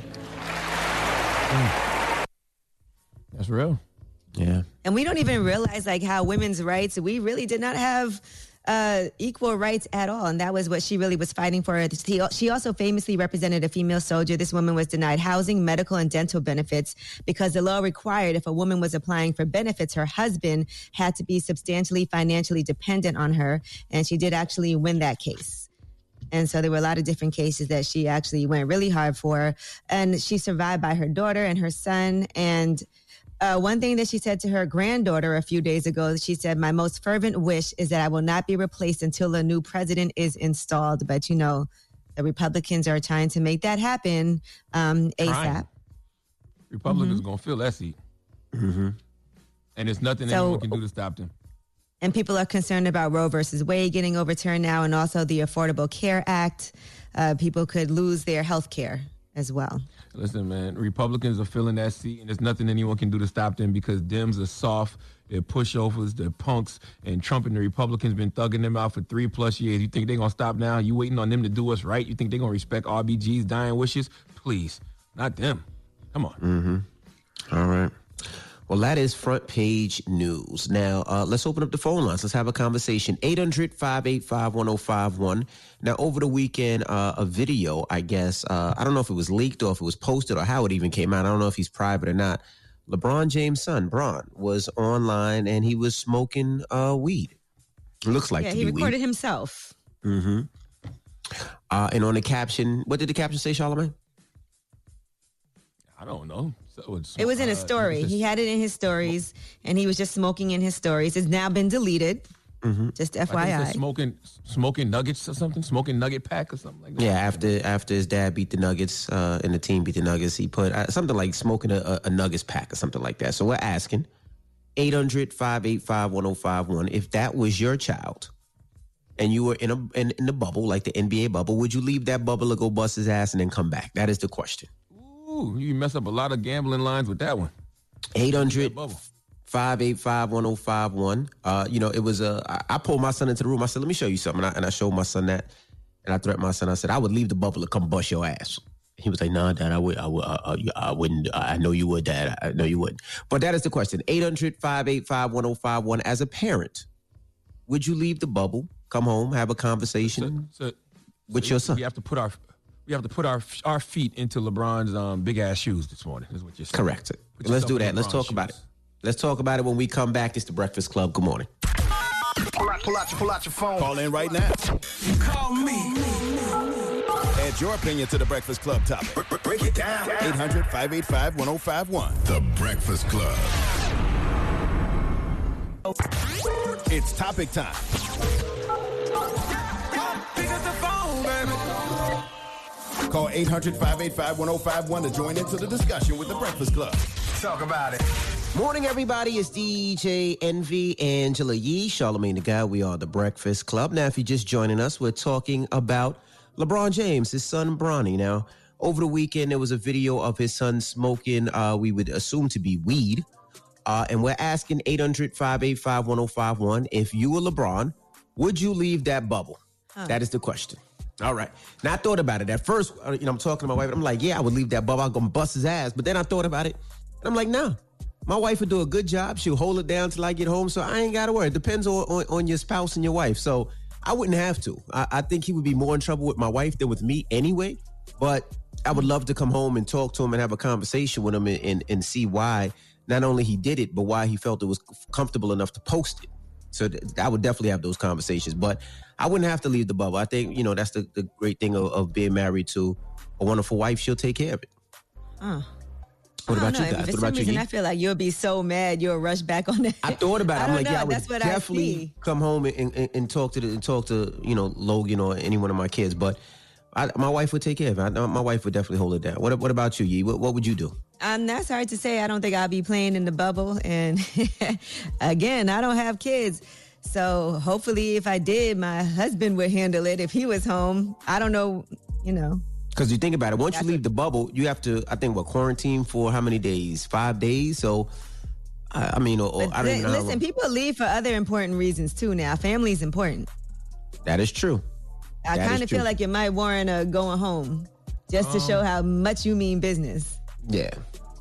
That's real. Yeah. And we don't even realize like how women's rights, we really did not have uh, equal rights at all. And that was what she really was fighting for. She, she also famously represented a female soldier. This woman was denied housing, medical, and dental benefits because the law required if a woman was applying for benefits, her husband had to be substantially financially dependent on her. And she did actually win that case. And so there were a lot of different cases that she actually went really hard for. And she survived by her daughter and her son. And uh, one thing that she said to her granddaughter a few days ago, she said, my most fervent wish is that I will not be replaced until a new president is installed. But, you know, the Republicans are trying to make that happen um, ASAP. Trying. Republicans Mm-hmm. going to fill that seat. Mm-hmm. And there's nothing So- anyone can do to stop them. And people are concerned about Roe versus Wade getting overturned now, and also the Affordable Care Act. Uh, people could lose their health care as well. Listen, man, Republicans are filling that seat, and there's nothing anyone can do to stop them because Dems are soft, they're pushovers, they're punks, and Trump and the Republicans been thugging them out for three plus years. You think they're going to stop now? You waiting on them to do us right? You think they're going to respect R B G's dying wishes? Please, not them. Come on. Mm-hmm. All right. Well, that is front page news. Now, uh, let's open up the phone lines. Let's have a conversation. eight hundred, five eight five, one oh five one. Now, over the weekend, uh, a video, I guess, uh, I don't know if it was leaked or if it was posted or how it even came out. I don't know if he's private or not. LeBron James' son, Bron, was online and he was smoking uh, weed. It looks like yeah, to he be recorded weed. himself. Mm-hmm. Uh, and on the caption, what did the caption say, Charlamagne? I don't know. So it's, It was in a uh, story. it's He had it in his stories, and he was just smoking in his stories. It's now been deleted. Mm-hmm. Just I think it F Y I. said smoking, smoking nuggets or something, smoking nugget pack or something like that. Yeah, after after his dad beat the Nuggets uh, and the team beat the Nuggets, he put uh, something like smoking a, a, a Nuggets pack or something like that. So we're asking eight hundred, five eight five, one oh five one if that was your child and you were in a in, in the bubble, like the N B A bubble, would you leave that bubble or go bust his ass and then come back? That is the question. Ooh, you mess up a lot of gambling lines with that one. eight hundred, five eight five, one oh five one. Uh, you know, it was a. I, I pulled my son into the room. I said, "Let me show you something." And I, and I showed my son that, and I threatened my son. I said, "I would leave the bubble to come bust your ass." He was like, "Nah, Dad, I would, I would, I, I wouldn't. I know you would, Dad. I know you would." But that is the question. eight hundred, five eight five, one oh five one. As a parent, would you leave the bubble, come home, have a conversation So, with so your son? We have to put our we have to put our our feet into LeBron's um, big ass shoes this morning. Is what you're saying. Correct. Put Let's yourself do in that. Let's LeBron's talk shoes. about it. Let's talk about it when we come back. It's the Breakfast Club. Good morning. Pull out, pull out, your, pull out your phone. Call in right now. Call me. Add your opinion to the Breakfast Club topic. Break it down. eight hundred, five eight five, one oh five one. The Breakfast Club. It's topic time. Pick up the phone, baby. Call eight hundred, five eight five, one oh five one to join into the discussion with the Breakfast Club. Talk about it. Morning, everybody. It's D J Envy, Angela Yee, Charlamagne the Guy. We are the Breakfast Club. Now, if you're just joining us, we're talking about LeBron James, his son, Bronny. Now, over the weekend, there was a video of his son smoking, uh, we would assume to be weed. Uh, and we're asking eight hundred, five eight five, one oh five one, if you were LeBron, would you leave that bubble? Huh. That is the question. All right. Now, I thought about it. At first, uh, you know, I'm talking to my wife. I'm like, yeah, I would leave that bubble. I'm going to bust his ass. But then I thought about it. And I'm like, no. My wife would do a good job. She'll hold it down till I get home. So I ain't got to worry. It depends on, on, on your spouse and your wife. So I wouldn't have to. I, I think he would be more in trouble with my wife than with me anyway. But I would love to come home and talk to him and have a conversation with him and, and, and see why not only he did it, but why he felt it was comfortable enough to post it. So th- I would definitely have those conversations. But I wouldn't have to leave the bubble. I think, you know, that's the, the great thing of, of being married to a wonderful wife. She'll take care of it. Uh. What about know. you If guys? For What some about you? reason, Yee? I feel like you'll be so mad you'll rush back on that. I thought about it. I I'm don't like, know. yeah, I would That's what definitely I see. come home and, and, and talk to the, and talk to you know Logan or any one of my kids. But I, my wife would take care of it. I, my wife would definitely hold it down. What What about you, Yee? What, what would you do? Um, that's hard to say. I don't think I'll be playing in the bubble. And again, I don't have kids. So hopefully if I did, my husband would handle it if he was home. I don't know, you know. Because you think about it, once That's you leave the bubble, you have to, I think, what, quarantine for how many days? Five days? So, I, I mean, or, or But I don't li- even know. how listen, long- people leave for other important reasons too now. Family's important. That is true. I That kind is of feel true. like it might warrant a going home just to Um, show how much you mean business. Yeah.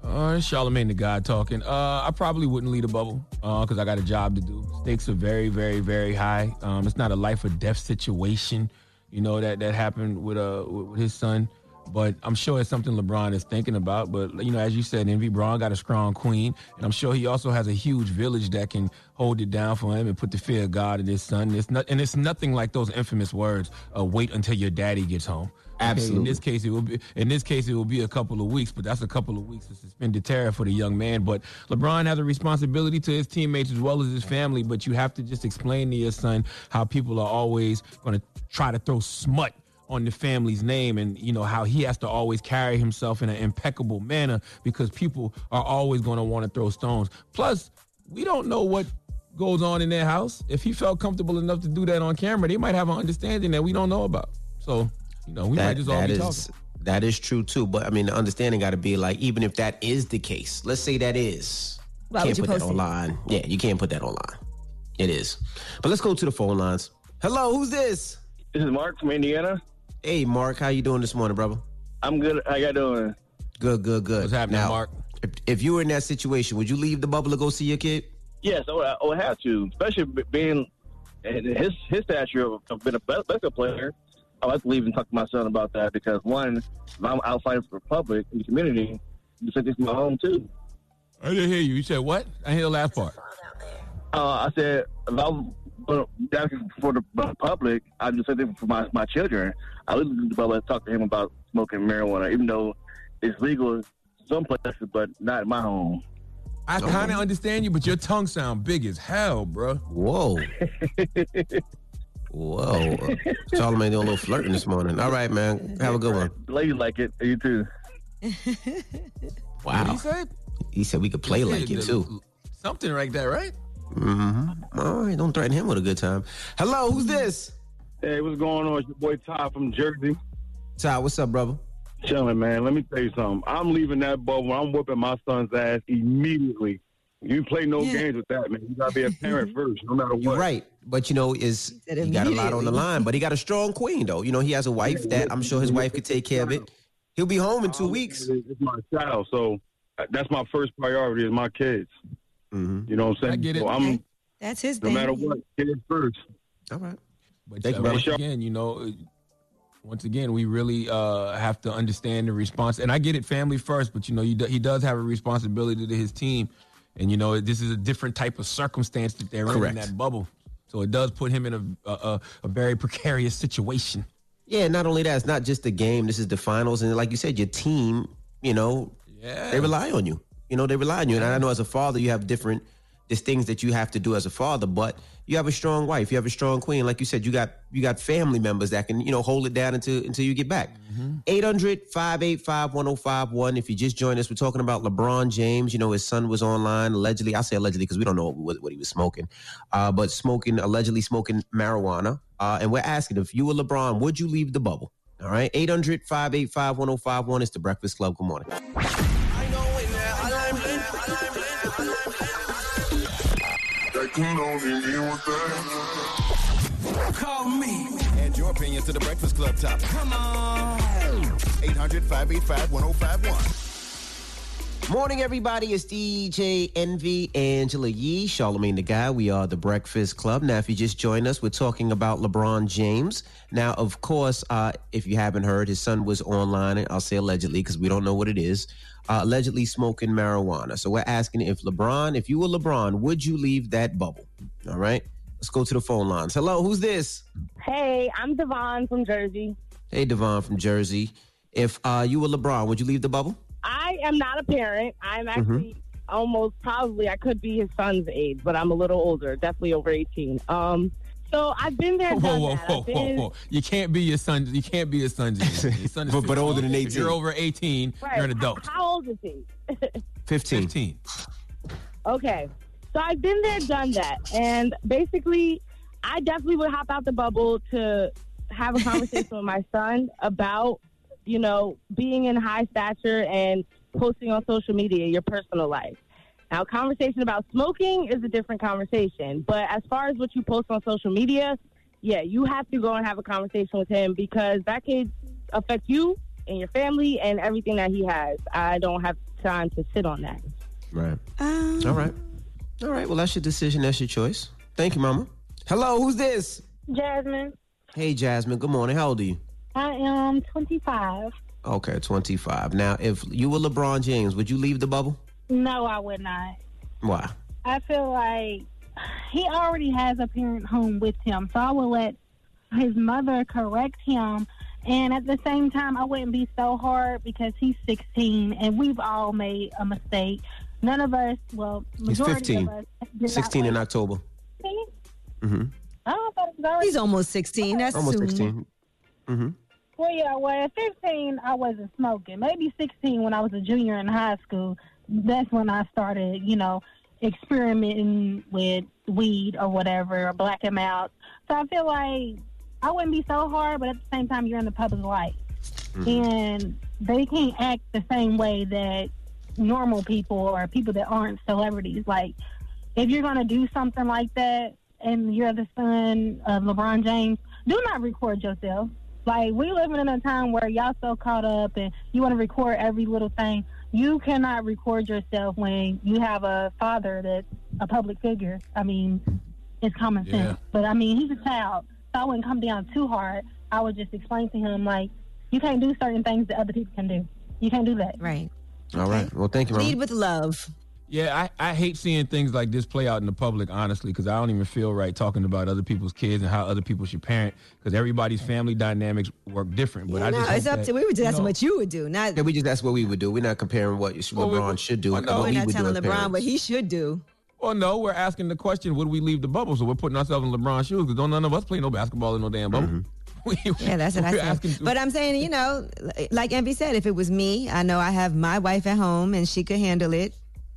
Uh, it's Charlamagne the God talking. Uh, I probably wouldn't lead a bubble because uh, I got a job to do. Stakes are very, very, very high. Um, it's not a life or death situation, you know, that, that happened with, uh, with his son. But I'm sure it's something LeBron is thinking about. But, you know, as you said, Envy, Braun got a strong queen. And I'm sure he also has a huge village that can hold it down for him and put the fear of God in his son. It's not, and it's nothing like those infamous words, uh, wait until your daddy gets home. Absolutely. Okay, in this case, it will be. In this case, it will be a couple of weeks, but that's a couple of weeks of suspended terror for the young man. But LeBron has a responsibility to his teammates as well as his family. But you have to just explain to your son how people are always going to try to throw smut on the family's name, and you know how he has to always carry himself in an impeccable manner because people are always going to want to throw stones. Plus, we don't know what goes on in their house. If he felt comfortable enough to do that on camera, they might have an understanding that we don't know about. So, you know, we that, might just all that be is, talking. That is true too, but I mean, the understanding got to be like, even if that is the case, let's say that is, Why can't would you put that post it? online. Yeah, you can't put that online. It is. But let's go to the phone lines. Hello, who's this? This is Mark from Indiana. Hey, Mark, how you doing this morning, brother? I'm good. How y'all doing? Good, good, good. What's happening, now, Mark? If, if you were in that situation, would you leave the bubble to go see your kid? Yes, I would, I would have to, especially b- being in his his stature of, of being a basketball player. I would have to leave and talk to my son about that because, one, if I'm outside for the public in the community, you said this is my home, too. I didn't hear you. You said what? I hear the last part. Uh, I said, if I'm asking for the public, I just said it for my, my children. I would leave the bubble and talk to him about smoking marijuana, even though it's legal in some places, but not in my home. I kind of understand you, but your tongue sound big as hell, bro. Whoa. Whoa. Charlamagne doing a little flirting this morning. All right, man. Have a good one. Lady like it. You too. Wow. What he said? He said we could play like it, too. Something like that, right? Mm-hmm. All right, don't threaten him with a good time. Hello, who's this? Hey, what's going on? It's your boy Ty from Jersey. Ty, what's up, brother? Chilling, man. Let me tell you something. I'm leaving that bubble. I'm whooping my son's ass immediately. You play no yeah. games with that, man. You gotta be a parent first, no matter what. You're right, but you know, is he got a lot on the line, but he got a strong queen, though. You know, he has a wife that I'm sure his wife could take care of it. He'll be home in two weeks. It's my child, so that's my first priority is my kids. Mm-hmm. You know what I'm saying? I get it. So I'm, that's his no thing. matter what, kids first. All right. But Thank uh, you, brother. once again, you know, once again, we really uh, have to understand the response. And I get it, family first, but, you know, you do, he does have a responsibility to his team. And, you know, this is a different type of circumstance that they're Correct. in in that bubble. So it does put him in a, a, a very precarious situation. Yeah, not only that, it's not just the game. This is the finals. And like you said, your team, you know, yeah. they rely on you. You know, they rely on you. And I know as a father, you have different, there's things that you have to do as a father, but you have a strong wife, you have a strong queen. Like you said, you got you got family members that can, you know, hold it down until until you get back. eight hundred, five eight five, one oh five one. If you just joined us, we're talking about LeBron James. You know, his son was online allegedly. I say allegedly because we don't know what, what he was smoking, uh, but smoking, allegedly smoking marijuana. Uh, and we're asking, if you were LeBron, would you leave the bubble? All right, eight hundred, five eight five, one oh five one. It's the Breakfast Club. Good morning. Call me. Add your opinion to the Breakfast Club topic. Come on. eight hundred, five eight five, one oh five one. Morning, everybody. It's D J Envy, Angela Yee, Charlamagne the Guy. We are the Breakfast Club. Now, if you just joined us, we're talking about LeBron James. Now, of course, uh, if you haven't heard, his son was online, and I'll say allegedly because we don't know what it is, uh, allegedly smoking marijuana. So we're asking if LeBron, if you were LeBron, would you leave that bubble? All right. Let's go to the phone lines. Hello, who's this? Hey, I'm Devon from Jersey. Hey, Devon from Jersey. If uh, you were LeBron, would you leave the bubble? I am not a parent. I'm actually Mm-hmm. almost probably, I could be his son's age, but I'm a little older, definitely over eighteen. Um, so I've been there, Whoa, done whoa, that. whoa, I've been, whoa, whoa! You can't be your son. You can't be your son's age. Your son is But- but older than If eighteen. you're over eighteen, Right. you're an adult. How, how old is he? fifteen. fifteen. Okay. So I've been there, done that. And basically, I definitely would hop out the bubble to have a conversation with my son about, you know, being in high stature and posting on social media, your personal life. Now, conversation about smoking is a different conversation. But as far as what you post on social media, yeah, you have to go and have a conversation with him because that could affect you and your family and everything that he has. I don't have time to sit on that. Right. Um, All right. All right. Well, that's your decision. That's your choice. Thank you, Mama. Hello, who's this? Jasmine. Hey, Jasmine. Good morning. How old are you? I am twenty-five. Okay, twenty-five. Now, if you were LeBron James, would you leave the bubble? No, I would not. Why? I feel like he already has a parent home with him, so I would let his mother correct him. And at the same time, I wouldn't be so hard because he's sixteen and we've all made a mistake. None of us, well, He's majority fifteen. of us did sixteen not in wait. October. Mm-hmm. Oh, I thought it was already. He's almost sixteen. That's Almost soon. sixteen. Mm-hmm. Well, yeah, well, at fifteen, I wasn't smoking. Maybe sixteen when I was a junior in high school. That's when I started, you know, experimenting with weed or whatever, or black him out. So I feel like I wouldn't be so hard, but at the same time, you're in the public light. Mm-hmm. And they can't act the same way that normal people or people that aren't celebrities. Like, if you're going to do something like that and you're the son of LeBron James, do not record yourself. Like, we living in a time where y'all so caught up and you want to record every little thing. You cannot record yourself when you have a father that's a public figure. I mean, it's common sense. Yeah. But, I mean, he's a child, so I wouldn't come down too hard. I would just explain to him, like, you can't do certain things that other people can do. You can't do that. Right. All right. Well, thank you, Mama. Lead with love. Yeah, I, I hate seeing things like this play out in the public, honestly, because I don't even feel right talking about other people's kids and how other people should parent, because everybody's family dynamics work different. But I No, just it's hope up that, to, we were just you asking know, what you would do, not Yeah, we just that's what we would do. We're not comparing what Well, LeBron we- should do. well, and no, what we're we not would do telling as LeBron parents. what he should do. Well, no, we're asking the question, would we leave the bubble? So we're putting ourselves in LeBron's shoes, because don't none of us play no basketball in no damn bubble. Mm-hmm. Yeah, that's what I We're said. asking- But I'm saying, you know, like Envy said, if it was me, I know I have my wife at home and she could handle it.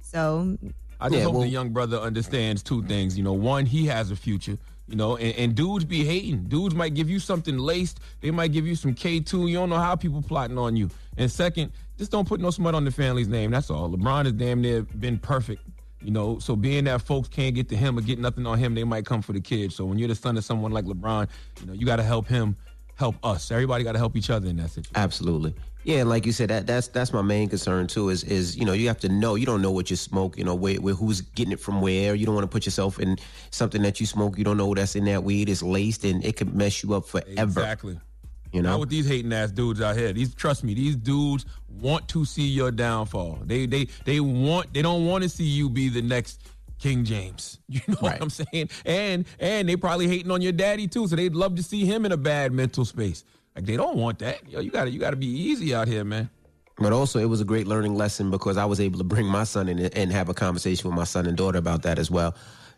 So I just Yeah, hope well- the young brother understands two things. You know, one, he has a future. You know, and, and dudes be hating. Dudes might give you something laced. They might give you some K two. You don't know how people plotting on you. And second, just don't put no smut on the family's name. That's all. LeBron has damn near been perfect. You know, so being that folks can't get to him or get nothing on him, they might come for the kids. So when you're the son of someone like LeBron, you know, you got to help him help us. Everybody got to help each other in that situation. Absolutely. Yeah, and like you said, that that's that's my main concern too. Is is you know you have to know you don't know what you smoke. You know where, where who's getting it from where. You don't want to put yourself in something that you smoke. You don't know that's in that weed. It's laced and it could mess you up forever. Exactly. You know. Not with these hating ass dudes out here. These trust me, these dudes want to see your downfall. They they they want they don't want to see you be the next King James. You know Right. what I'm saying? And and they probably hating on your daddy too. So they'd love to see him in a bad mental space. Like they don't want that. Yo, you gotta you gotta be easy out here, man. But also, it was a great learning lesson because I was able to bring my son in and have a conversation with my son and daughter about that as well.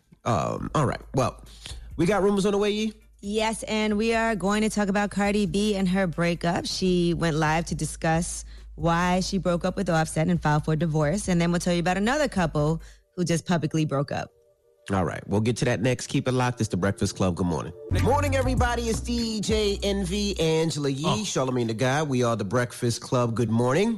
Um, all right. Well, we got rumors on the way, Yee? yes, and we are going to talk about Cardi B and her breakup. She went live to discuss why she broke up with Offset and filed for divorce. And then we'll tell you about another couple who just publicly broke up. All right. We'll get to that next. Keep it locked. It's The Breakfast Club. Good morning. Morning, everybody. It's D J Envy, Angela Yee, Oh. Charlamagne the Guy. We are The Breakfast Club. Good morning.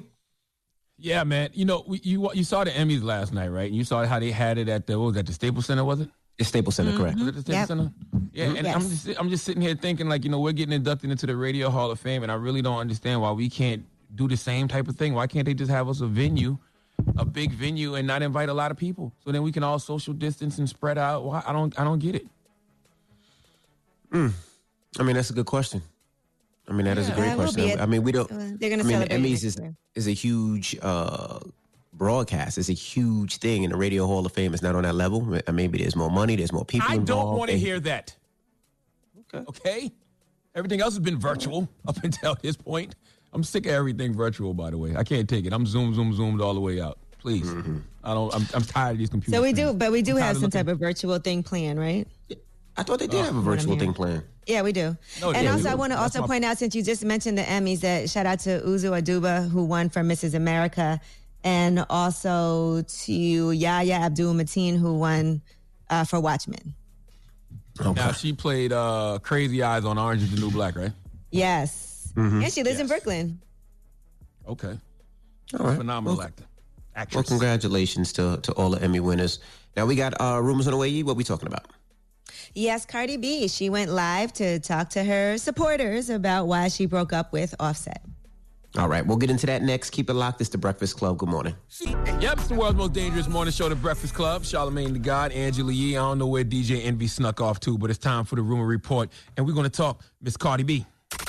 Yeah, man. You know, we, you you saw the Emmys last night, right? And you saw how they had it at the what was that, the Staples Center, was it? The Staples Center, correct. Was it the Staples Yep. Center? Yeah, and Yes. I'm just I'm just sitting here thinking, like, you know, we're getting inducted into the Radio Hall of Fame, and I really don't understand why we can't do the same type of thing. Why can't they just have us a venue, a big venue, and not invite a lot of people, so then we can all social distance and spread out? Why I don't I don't get it. Mm. I mean, that's a good question. I mean, that is a Yeah. great Uh, we'll question. be at- I mean, we don't. uh, they're gonna I mean, the celebrate Emmys next is year. is a huge uh, broadcast. It's a huge thing, and the Radio Hall of Fame is not on that level. Uh, Maybe there's more money. There's more people I involved. don't want to and- hear that. Okay. Okay. Everything else has been virtual up until this point. I'm sick of everything virtual, by the way. I can't take it. I'm zoom, zoom, zoomed all the way out. Please. Mm-hmm. I don't. I'm, I'm tired of these computers. So we do, but we do I'm have tired of some looking- type of virtual thing planned, right? I thought they did Oh, have a what I'm virtual hearing. thing planned. Yeah, we do. No, and yeah, also, we I do. want to That's also my- point out, since you just mentioned the Emmys, that shout out to Uzo Aduba, who won for Missus America, and also to Yahya Abdul Mateen, who won uh, for Watchmen. Okay. Now she played uh, Crazy Eyes on Orange Is the New Black, right? Yes. Mhm. And she lives in Yes. Brooklyn. Okay. All right. Phenomenal Well, actor. well, Actress. congratulations to to all the Emmy winners. Now we got uh, rumors on the way. Yee. What we talking about? Yes, Cardi B. She went live to talk to her supporters about why she broke up with Offset. All right, we'll get into that next. Keep it locked. It's The Breakfast Club. Good morning. Yep, it's the world's most dangerous morning show, The Breakfast Club. Charlamagne the God, Angela Yee. I don't know where D J Envy snuck off to, but it's time for the rumor report, and we're going to talk Miss Cardi B.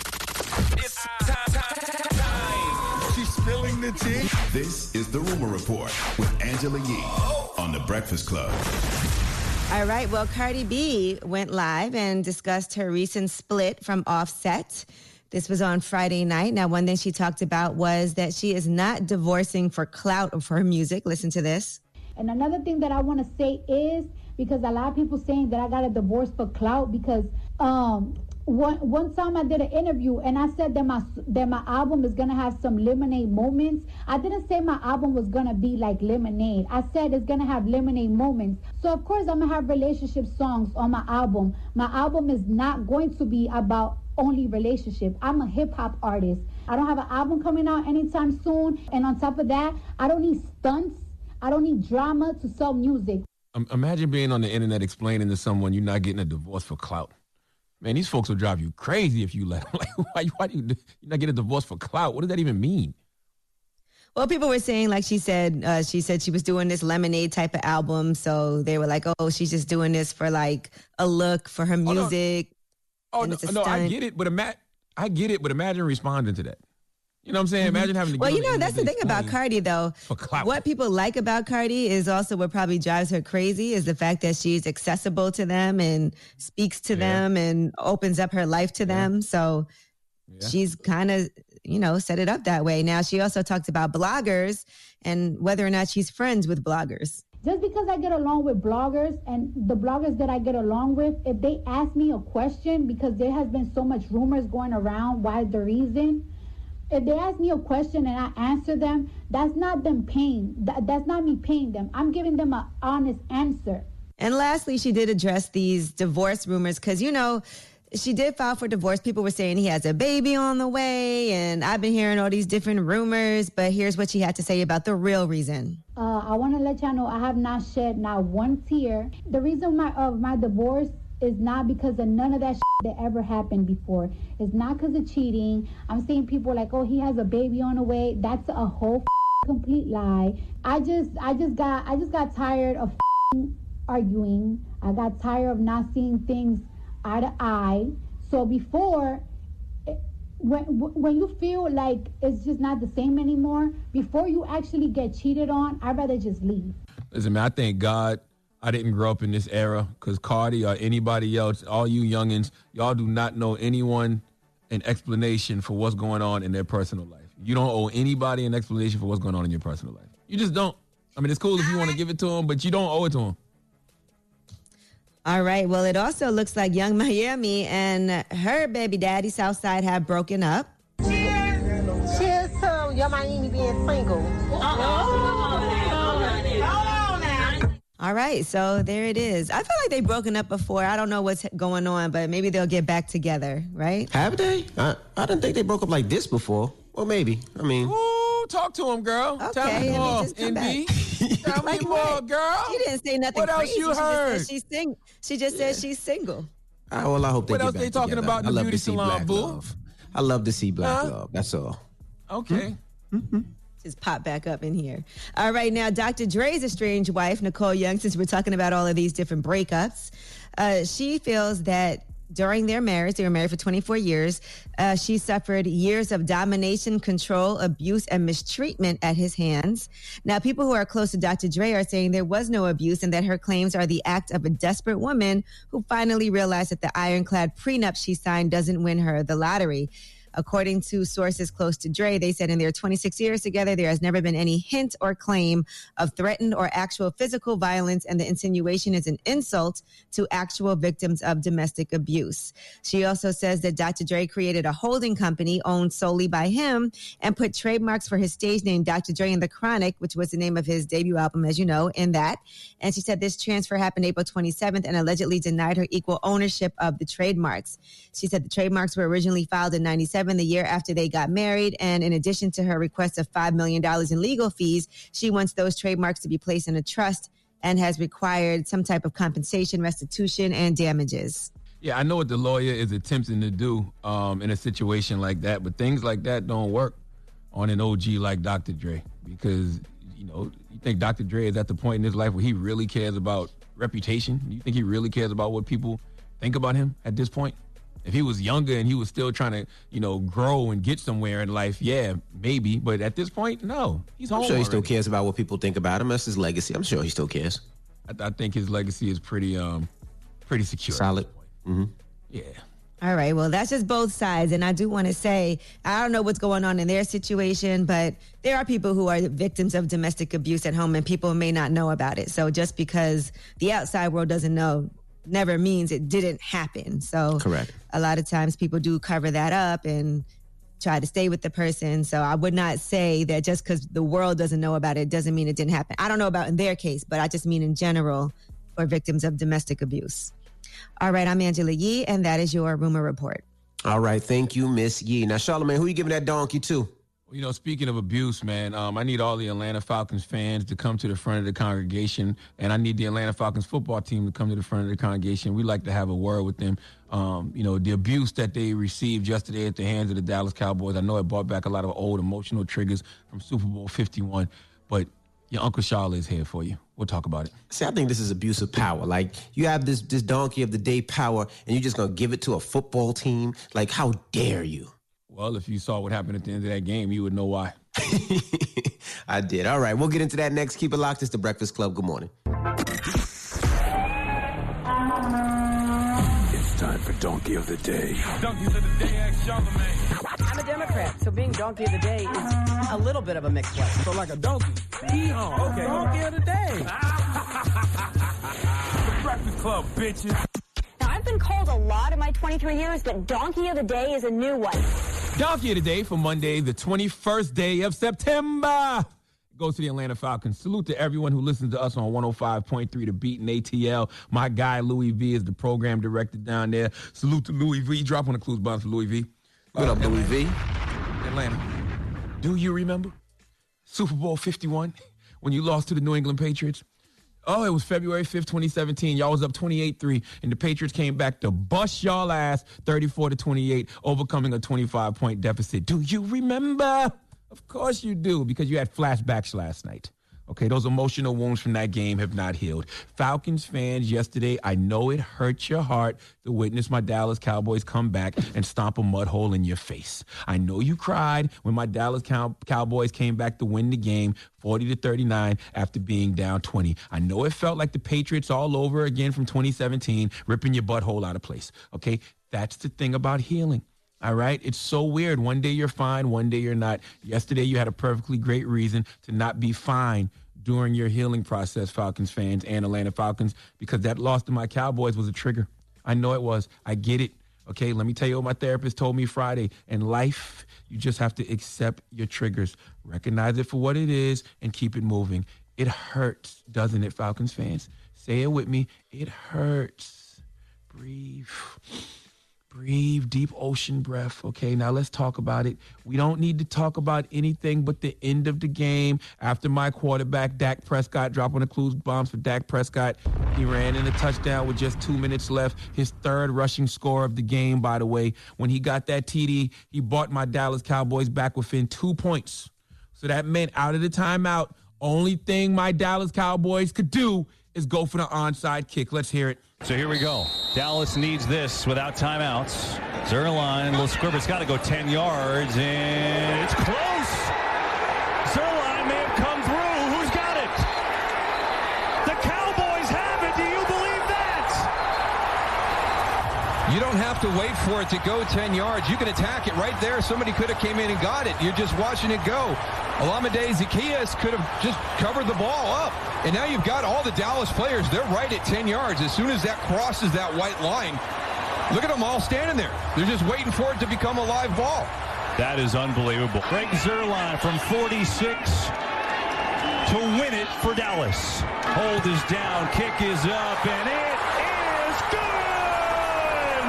It's time, time, time. She's spilling the tea. This is the rumor report with Angela Yee on The Breakfast Club. All right, well, Cardi B went live and discussed her recent split from Offset. This was on Friday night. Now, one thing she talked about was that she is not divorcing for clout or for her music. Listen to this. And another thing that I want to say is, because a lot of people saying that I got a divorce for clout, because um, one one time I did an interview and I said that my that my album is gonna have some lemonade moments. I didn't say my album was gonna be like Lemonade. I said it's gonna have lemonade moments. So of course I'm gonna have relationship songs on my album. My album is not going to be about only relationship. I'm a hip hop artist. I don't have an album coming out anytime soon. And on top of that, I don't need stunts. I don't need drama to sell music. Um, imagine being on the internet explaining to someone you're not getting a divorce for clout. Man, these folks will drive you crazy if you let them. Like, why, why do you you're not getting a divorce for clout? What does that even mean? Well, people were saying, like she said, uh, she said she was doing this Lemonade type of album. So they were like, oh, she's just doing this for like a look for her music. Oh, no, oh, no, no I get it, but ima- I get it, but imagine responding to that. You know what I'm saying? Imagine having to. Well, get you know, that's the thing about Cardi, though. What people like about Cardi is also what probably drives her crazy is the fact that she's accessible to them and speaks to yeah. them and opens up her life to yeah. them. So yeah. she's kind of, you know, set it up that way. Now, she also talked about bloggers and whether or not she's friends with bloggers. Just because I get along with bloggers and the bloggers that I get along with, if they ask me a question, because there has been so much rumors going around, why is the reason? If they ask me a question and I answer them, that's not them paying. That, that's not me paying them. I'm giving them an honest answer. And lastly, she did address these divorce rumors because, you know, she did file for divorce. People were saying he has a baby on the way, and I've been hearing all these different rumors, but here's what she had to say about the real reason. Uh, I want to let y'all know I have not shed not one tear. The reason my, of my divorce is not because of none of that shit that ever happened before. It's not because of cheating. I'm seeing people like, oh, he has a baby on the way. That's a whole complete lie. I just, I just got, I just got tired of arguing. I got tired of not seeing things eye to eye. So before, when when you feel like it's just not the same anymore, before you actually get cheated on, I'd rather just leave. Listen, man, I thank God I didn't grow up in this era because Cardi or anybody else, all you youngins, y'all do not know anyone an explanation for what's going on in their personal life. You don't owe anybody an explanation for what's going on in your personal life. You just don't. I mean, it's cool if you want to give it to them, but you don't owe it to them. All right. Well, it also looks like Young Miami and her baby daddy, Southside, have broken up. Cheers. Cheers to Young Miami being single. All right. So there it is. I feel like they've broken up before. I don't know what's going on, but maybe they'll get back together, right? Have they? I, I didn't think they broke up like this before. Well, maybe. I mean. Ooh, talk to him, girl. Okay. Tell me more, N B. Tell me more, girl. She didn't say nothing what crazy. What else you heard? She just said she's, sing- she just yeah. said she's single. Uh, well, I hope they what get else back they talking together. about in I the love beauty to see salon, black boo? love. I love to see black huh? love. That's all. Okay. Mm-hmm. Just pop back up in here. All right, now Doctor Dre's estranged wife, Nicole Young, since we're talking about all of these different breakups, uh, she feels that during their marriage, they were married for twenty-four years, uh, she suffered years of domination, control, abuse, and mistreatment at his hands. Now, people who are close to Doctor Dre are saying there was no abuse and that her claims are the act of a desperate woman who finally realized that the ironclad prenup she signed doesn't win her the lottery. According to sources close to Dre, they said in their twenty-six years together, there has never been any hint or claim of threatened or actual physical violence, and the insinuation is an insult to actual victims of domestic abuse. She also says that Doctor Dre created a holding company owned solely by him and put trademarks for his stage name, Doctor Dre and the Chronic, which was the name of his debut album, as you know, in that. And she said this transfer happened April twenty-seventh and allegedly denied her equal ownership of the trademarks. She said the trademarks were originally filed in ninety-seven, the year after they got married. And in addition to her request of five million dollars in legal fees, she wants those trademarks to be placed in a trust and has required some type of compensation, restitution, and damages. Yeah, I know what the lawyer is attempting to do um, in a situation like that, but things like that don't work. on an O G like Doctor Dre because, you know, you think Doctor Dre is at the point in his life where he really cares about reputation? You think he really cares about what people think about him at this point? If he was younger and he was still trying to, you know, grow and get somewhere in life, yeah, maybe. But at this point, no. He's home I'm sure he already. still cares about what people think about him. That's his legacy. I'm sure he still cares. I, I think his legacy is pretty, um, pretty secure. Solid. Mm-hmm. Yeah. All right. Well, that's just both sides. And I do want to say, I don't know what's going on in their situation, but there are people who are victims of domestic abuse at home and people may not know about it. So just because the outside world doesn't know never means it didn't happen. So correct. A lot of times people do cover that up and try to stay with the person. So I would not say that just because the world doesn't know about it doesn't mean it didn't happen. I don't know about in their case, but I just mean in general for victims of domestic abuse. All right, I'm Angela Yee, and that is your Rumor Report. All right, thank you, Miss Yee. Now, Charlamagne, who you giving that donkey to? You know, speaking of abuse, man, um, I need all the Atlanta Falcons fans to come to the front of the congregation, and I need the Atlanta Falcons football team to come to the front of the congregation. We like to have a word with them. Um, you know, the abuse that they received yesterday at the hands of the Dallas Cowboys, I know it brought back a lot of old emotional triggers from Super Bowl fifty-one, but your Uncle Charlie is here for you. We'll talk about it. See, I think this is abuse of power. Like, you have this this donkey of the day power, and you're just going to give it to a football team? Like, how dare you? Well, if you saw what happened at the end of that game, you would know why. I did. All right, we'll get into that next. Keep it locked. It's The Breakfast Club. Good morning. It's time for Donkey of the Day. Donkeys of the Day, ask Charlamagne. I'm a Democrat, so being Donkey of the Day is a little bit of a mixed one. So like a donkey. Yeehaw. Okay. Donkey of the Day. The Breakfast Club, bitches. Now, I've been called a lot in my twenty-three years, but Donkey of the Day is a new one. Donkey of the Day for Monday, the twenty-first day of September. Goes to the Atlanta Falcons. Salute to everyone who listens to us on one oh five point three The Beat and A T L. My guy, Louis V, is the program director down there. Salute to Louis V. Drop on the clues bombs for Louis V. What uh, up, Louis V? Atlanta. Do you remember Super Bowl fifty-one when you lost to the New England Patriots? Oh, it was February fifth, twenty seventeen. Y'all was up twenty-eight three, and the Patriots came back to bust y'all ass thirty-four to twenty-eight, overcoming a twenty-five point deficit. Do you remember? Of course you do, because you had flashbacks last night. Okay, those emotional wounds from that game have not healed. Falcons fans, yesterday, I know it hurt your heart to witness my Dallas Cowboys come back and stomp a mud hole in your face. I know you cried when my Dallas Cow- Cowboys came back to win the game forty to thirty-nine after being down twenty. I know it felt like the Patriots all over again from twenty seventeen, ripping your butthole out of place. Okay, that's the thing about healing. All right? It's so weird. One day you're fine, one day you're not. Yesterday you had a perfectly great reason to not be fine during your healing process, Falcons fans and Atlanta Falcons, because that loss to my Cowboys was a trigger. I know it was. I get it. Okay, let me tell you what my therapist told me Friday. In life, you just have to accept your triggers, recognize it for what it is, and keep it moving. It hurts, doesn't it, Falcons fans? Say it with me. It hurts. Breathe. Breathe, deep ocean breath. Okay, now let's talk about it. We don't need to talk about anything but the end of the game. After my quarterback, Dak Prescott, dropping the clues bombs for Dak Prescott. He ran in a touchdown with just two minutes left. His third rushing score of the game, by the way. When he got that T D, he brought my Dallas Cowboys back within two points. So that meant out of the timeout, only thing my Dallas Cowboys could do is go for the onside kick. Let's hear it. So here we go. Dallas needs this without timeouts. Zerline, little scribble. It's got to go ten yards, and it's close. Zerline may have come through. Who's got it? The Cowboys have it. Do you believe that? You don't have to wait for it to go ten yards. You can attack it right there. Somebody could have came in and got it. You're just watching it go. Olamide Zaccheaus could have just covered the ball up. And now you've got all the Dallas players. They're right at ten yards. As soon as that crosses that white line, look at them all standing there. They're just waiting for it to become a live ball. That is unbelievable. Greg Zerline from forty-six to win it for Dallas. Hold is down. Kick is up. And it is good!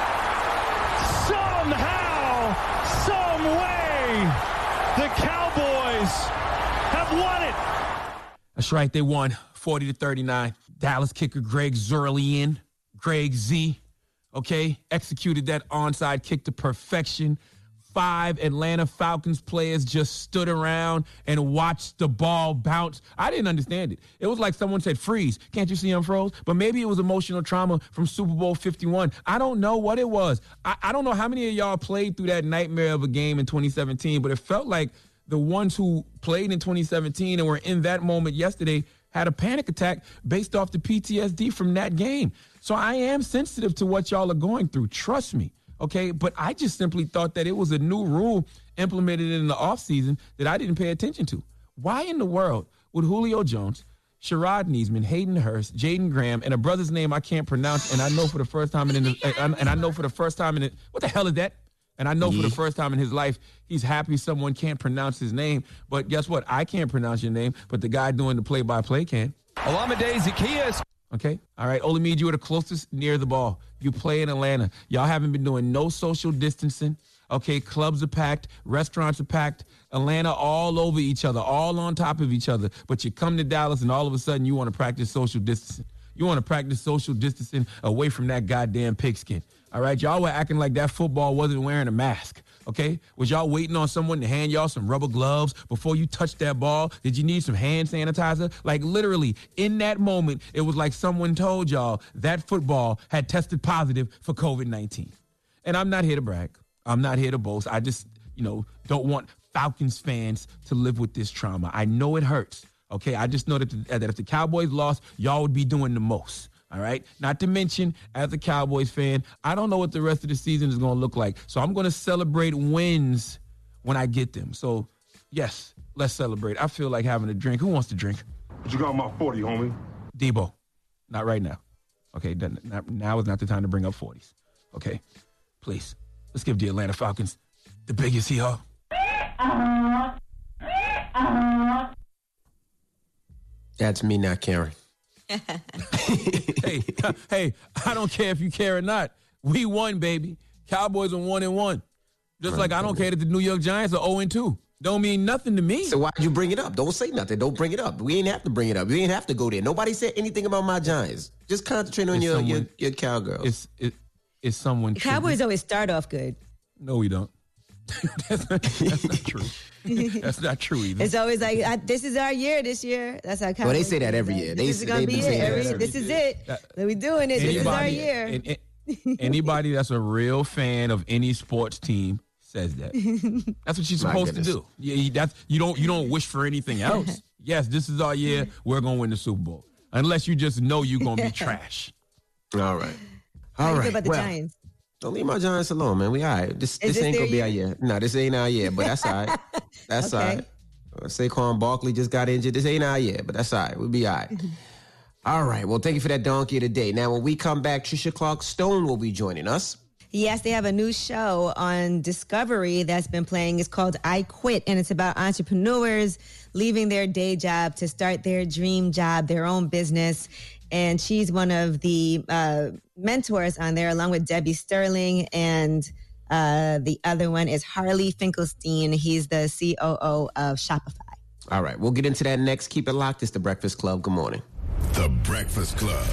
Somehow, some way, the Cowboys have won it. That's right, they won forty to thirty-nine. Dallas kicker Greg Zuerlein, Greg Z, okay, executed that onside kick to perfection. five Atlanta Falcons players just stood around and watched the ball bounce. I didn't understand it. It was like someone said, freeze. Can't you see I'm froze? But maybe it was emotional trauma from Super Bowl fifty-one. I don't know what it was. I, I don't know how many of y'all played through that nightmare of a game in twenty seventeen, but it felt like the ones who played in twenty seventeen and were in that moment yesterday had a panic attack based off the P T S D from that game. So I am sensitive to what y'all are going through. Trust me. Okay, but I just simply thought that it was a new rule implemented in the offseason that I didn't pay attention to. Why in the world would Julio Jones, Sherrod Neesman, Hayden Hurst, Jaden Graham, and a brother's name I can't pronounce, and I know for the first time in the, and I know for the first time in it, what the hell is that? And I know yeah. for the first time in his life, he's happy someone can't pronounce his name. But guess what? I can't pronounce your name, but the guy doing the play-by-play can. Olamide Zaccheaus. Okay. All right. Olamide, you were the closest near the ball. You play in Atlanta. Y'all haven't been doing no social distancing. Okay. Clubs are packed. Restaurants are packed. Atlanta all over each other, all on top of each other. But you come to Dallas and all of a sudden you want to practice social distancing. You want to practice social distancing away from that goddamn pigskin. All right. Y'all were acting like that football wasn't wearing a mask. Okay? Was y'all waiting on someone to hand y'all some rubber gloves before you touched that ball? Did you need some hand sanitizer? Like, literally, in that moment, it was like someone told y'all that football had tested positive for covid nineteen. And I'm not here to brag. I'm not here to boast. I just, you know, don't want Falcons fans to live with this trauma. I know it hurts. Okay? I just know that, the, that if the Cowboys lost, y'all would be doing the most. All right. Not to mention, as a Cowboys fan, I don't know what the rest of the season is going to look like. So I'm going to celebrate wins when I get them. So, yes, let's celebrate. I feel like having a drink. Who wants to drink? What you got on my forty, homie? Debo. Not right now. Okay. Not, now is not the time to bring up forties. Okay. Please. Let's give the Atlanta Falcons the biggest hee-haw. That's me, not Karen. hey, hey, I don't care if you care or not. We won, baby. Cowboys are one and one. Just like I don't care that the New York Giants are oh and two. Don't mean nothing to me. So why'd you bring it up? Don't say nothing. Don't bring it up. We ain't have to bring it up. We ain't have to go there. Nobody said anything about my Giants. Just concentrate on your, someone, your your Cowgirls. It's it, it's someone. Cowboys always start off good. No, we don't. that's, not, that's not true. That's not true either. It's always like, I, this is our year this year. That's how Cowboys. Well, they say that every year. This they, is going to be it. Every, every this is it. That, we doing it. Anybody, this is our year. And, and, anybody that's a real fan of any sports team says that. That's what you're supposed to do. Yeah, that's you don't you don't wish for anything else. Yes, this is our year. We're going to win the Super Bowl. Unless you just know you're going to be trash. All right. How all you right. feel about the well, Giants? Don't leave my Giants alone, man. We all right. This, this, this ain't going to be year? our year. No, this ain't our year, but that's all right. That's okay. all right. Uh, Saquon Barkley just got injured. This ain't our year, but that's all right. We'll be all right. All right. Well, thank you for that donkey of the day. Now, when we come back, Trisha Clark Stone will be joining us. Yes, they have a new show on Discovery that's been playing. It's called I Quit, and it's about entrepreneurs leaving their day job to start their dream job, their own business. And she's one of the uh, mentors on there, along with Debbie Sterling. And uh, the other one is Harley Finkelstein. He's the C O O of Shopify. All right. We'll get into that next. Keep it locked. It's The Breakfast Club. Good morning. The Breakfast Club.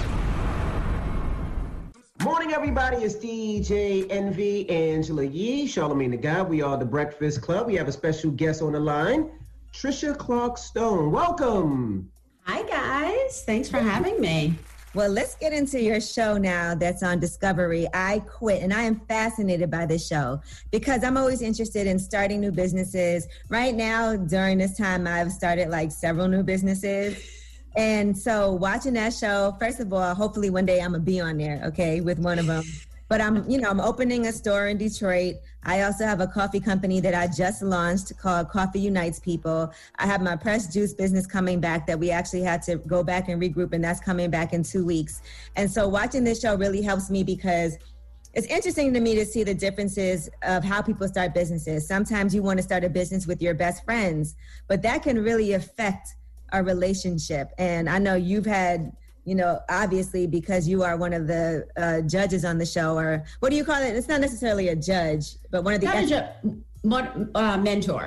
Morning, everybody. It's D J Envy, Angela Yee, Charlamagne the God. We are The Breakfast Club. We have a special guest on the line, Trisha Clark Stone. Welcome. Hi, guys. Thanks for having me. Well, let's get into your show now that's on Discovery, I Quit. And I am fascinated by this show because I'm always interested in starting new businesses. Right now, during this time, I've started like several new businesses. And so watching that show, first of all, hopefully one day I'm going to be on there, okay, with one of them. But I'm, you know, I'm opening a store in Detroit. I also have a coffee company that I just launched called Coffee Unites People. I have my pressed juice business coming back that we actually had to go back and regroup, and that's coming back in two weeks. And so watching this show really helps me because it's interesting to me to see the differences of how people start businesses. Sometimes you want to start a business with your best friends, but that can really affect a relationship. And I know you've had, you know, obviously because you are one of the uh, judges on the show, or what do you call it? It's not necessarily a judge, but one of the not a ju- uh, mentor.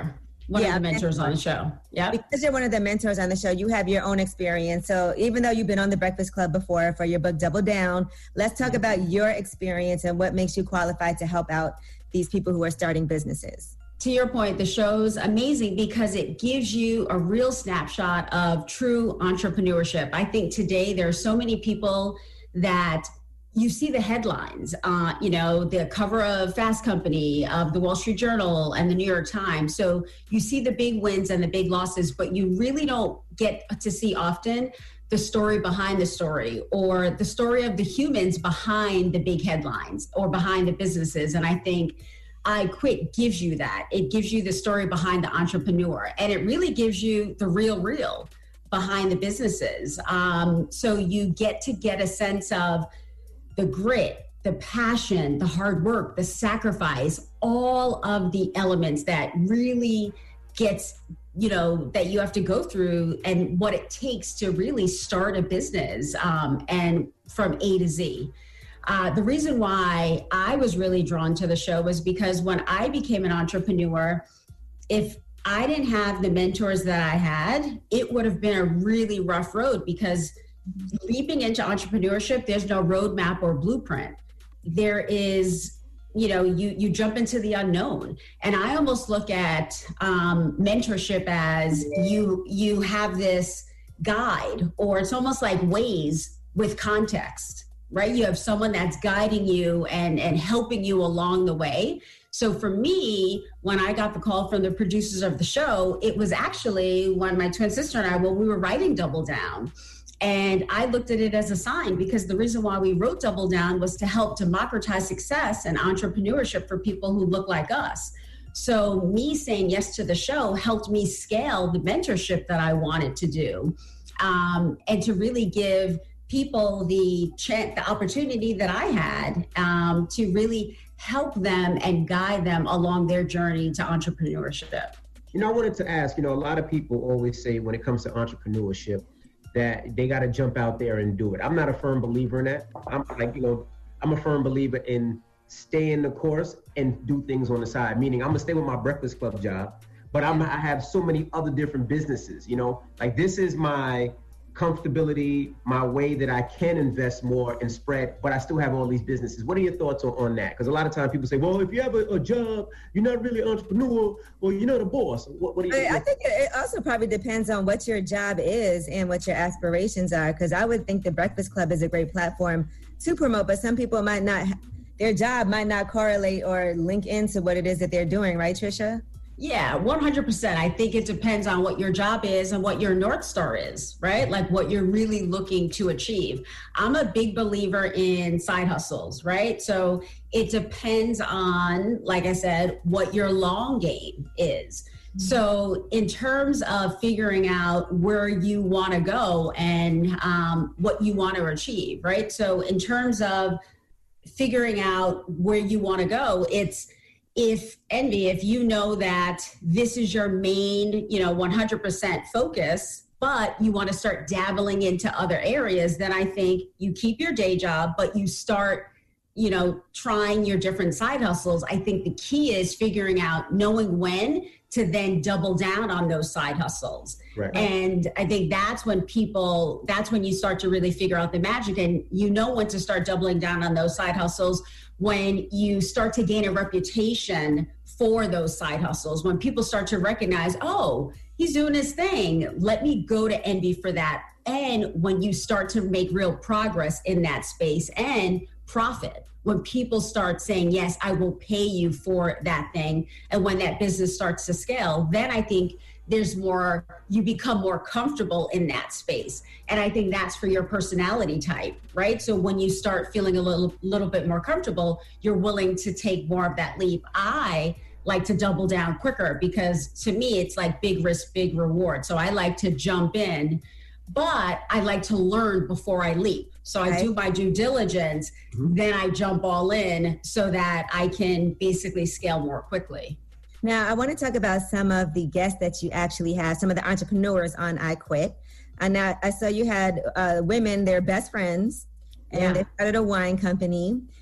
one Yeah, of the mentors on the show. Yeah. Because you're one of the mentors on the show, you have your own experience. So even though you've been on the Breakfast Club before for your book, Double Down, let's talk about your experience and what makes you qualified to help out these people who are starting businesses. To your point, the show's amazing because it gives you a real snapshot of true entrepreneurship. I think today there are so many people that you see the headlines, uh, you know, the cover of Fast Company, of the Wall Street Journal and the New York Times. So you see the big wins and the big losses, but you really don't get to see often the story behind the story or the story of the humans behind the big headlines or behind the businesses. And I think I Quit gives you that. It gives you the story behind the entrepreneur, and it really gives you the real, real behind the businesses. Um, so you get to get a sense of the grit, the passion, the hard work, the sacrifice, all of the elements that really gets, you know, that you have to go through and what it takes to really start a business um, and from A to Z. Uh, the reason why I was really drawn to the show was because when I became an entrepreneur, if I didn't have the mentors that I had, it would have been a really rough road because leaping into entrepreneurship, there's no roadmap or blueprint. There is, you know, you you jump into the unknown. And I almost look at um, mentorship as you you have this guide, or it's almost like Waze with context, right? You have someone that's guiding you and, and helping you along the way. So for me, when I got the call from the producers of the show, it was actually when my twin sister and I, when we were writing Double Down. And I looked at it as a sign because the reason why we wrote Double Down was to help democratize success and entrepreneurship for people who look like us. So me saying yes to the show helped me scale the mentorship that I wanted to do um, and to really give people the chance, the opportunity that I had um, to really help them and guide them along their journey to entrepreneurship. You know, I wanted to ask, you know, a lot of people always say when it comes to entrepreneurship, that they got to jump out there and do it. I'm not a firm believer in that. I'm like, you know, I'm a firm believer in staying the course and do things on the side. Meaning I'm gonna stay with my Breakfast Club job, but I'm, I have so many other different businesses, you know, like this is my comfortability, my way that I can invest more and spread, but I still have all these businesses. What are your thoughts on, on that? Because a lot of times people say, well, if you have a, a job, you're not really an entrepreneur or you're not a boss. What, what do you think? I think it also probably depends on what your job is and what your aspirations are. Because I would think the Breakfast Club is a great platform to promote, but some people might not, their job might not correlate or link into what it is that they're doing. Right, Trisha? Yeah, one hundred percent. I think it depends on what your job is and what your North Star is, right? Like what you're really looking to achieve. I'm a big believer in side hustles, right? So it depends on, like I said, what your long game is. Mm-hmm. So in terms of figuring out where you want to go and um, what you want to achieve, right? So in terms of figuring out where you want to go, it's if Envy, if you know that this is your main, you know, one hundred percent focus, but you want to start dabbling into other areas, then I think you keep your day job, but you start, you know, trying your different side hustles. I think the key is figuring out, knowing when to then double down on those side hustles. Right. And I think that's when people, that's when you start to really figure out the magic, and you know when to start doubling down on those side hustles when you start to gain a reputation for those side hustles, when people start to recognize, oh, he's doing his thing, let me go to Envy for that. And when you start to make real progress in that space and profit, when people start saying, yes, I will pay you for that thing. And when that business starts to scale, then I think there's more, you become more comfortable in that space. And I think that's for your personality type, right? So when you start feeling a little, little bit more comfortable, you're willing to take more of that leap. I like to double down quicker because to me, it's like big risk, big reward. So I like to jump in, but I like to learn before I leap. So I right. do my due diligence, mm-hmm. then I jump all in so that I can basically scale more quickly. Now, I want to talk about some of the guests that you actually had, some of the entrepreneurs on I Quit. And now I saw you had uh, women, they're best friends, and yeah. they started a wine company.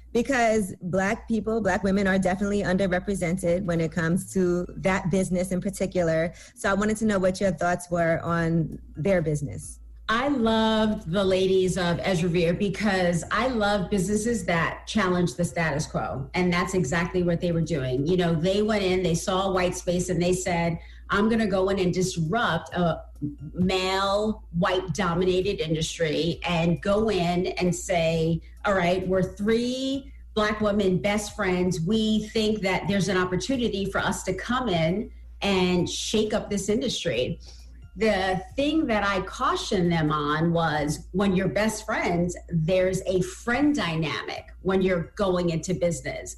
because Black people, Black women are definitely underrepresented when it comes to that business in particular. So I wanted to know what your thoughts were on their business. I loved the ladies of Ezra Veer because I love businesses that challenge the status quo. And that's exactly what they were doing. You know, they went in, they saw a white space and they said, I'm going to go in and disrupt a male, white dominated industry and go in and say, all right, we're three Black women best friends. We think that there's an opportunity for us to come in and shake up this industry. The thing that I cautioned them on was when you're best friends, there's a friend dynamic when you're going into business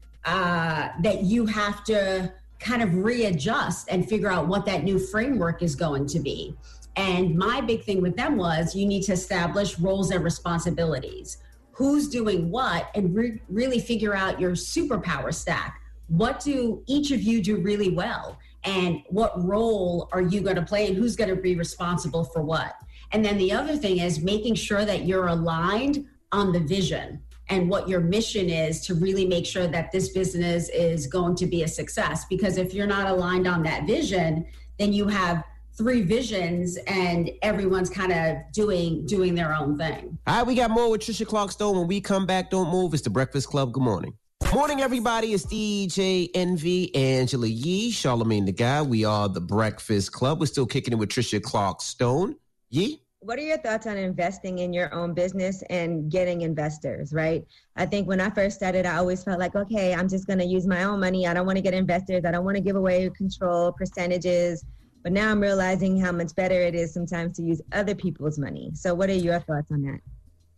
uh, that you have to kind of readjust and figure out what that new framework is going to be. And my big thing with them was you need to establish roles and responsibilities. Who's doing what, and re- really figure out your superpower stack. What do each of you do really well? And what role are you going to play and who's going to be responsible for what? And then the other thing is making sure that you're aligned on the vision and what your mission is to really make sure that this business is going to be a success. Because if you're not aligned on that vision, then you have three visions and everyone's kind of doing doing their own thing. All right, we got more with Tricia Clark Stone. When we come back, don't move. It's the Breakfast Club. Good morning. Morning, everybody. It's D J Envy, Angela Yee, Charlamagne the Guy. We are the Breakfast Club. We're still kicking it with Tricia Clark Stone. Yee? What are your thoughts on investing in your own business and getting investors, right? I think when I first started, I always felt like, okay, I'm just going to use my own money. I don't want to get investors. I don't want to give away control, percentages. But now I'm realizing how much better it is sometimes to use other people's money. So what are your thoughts on that?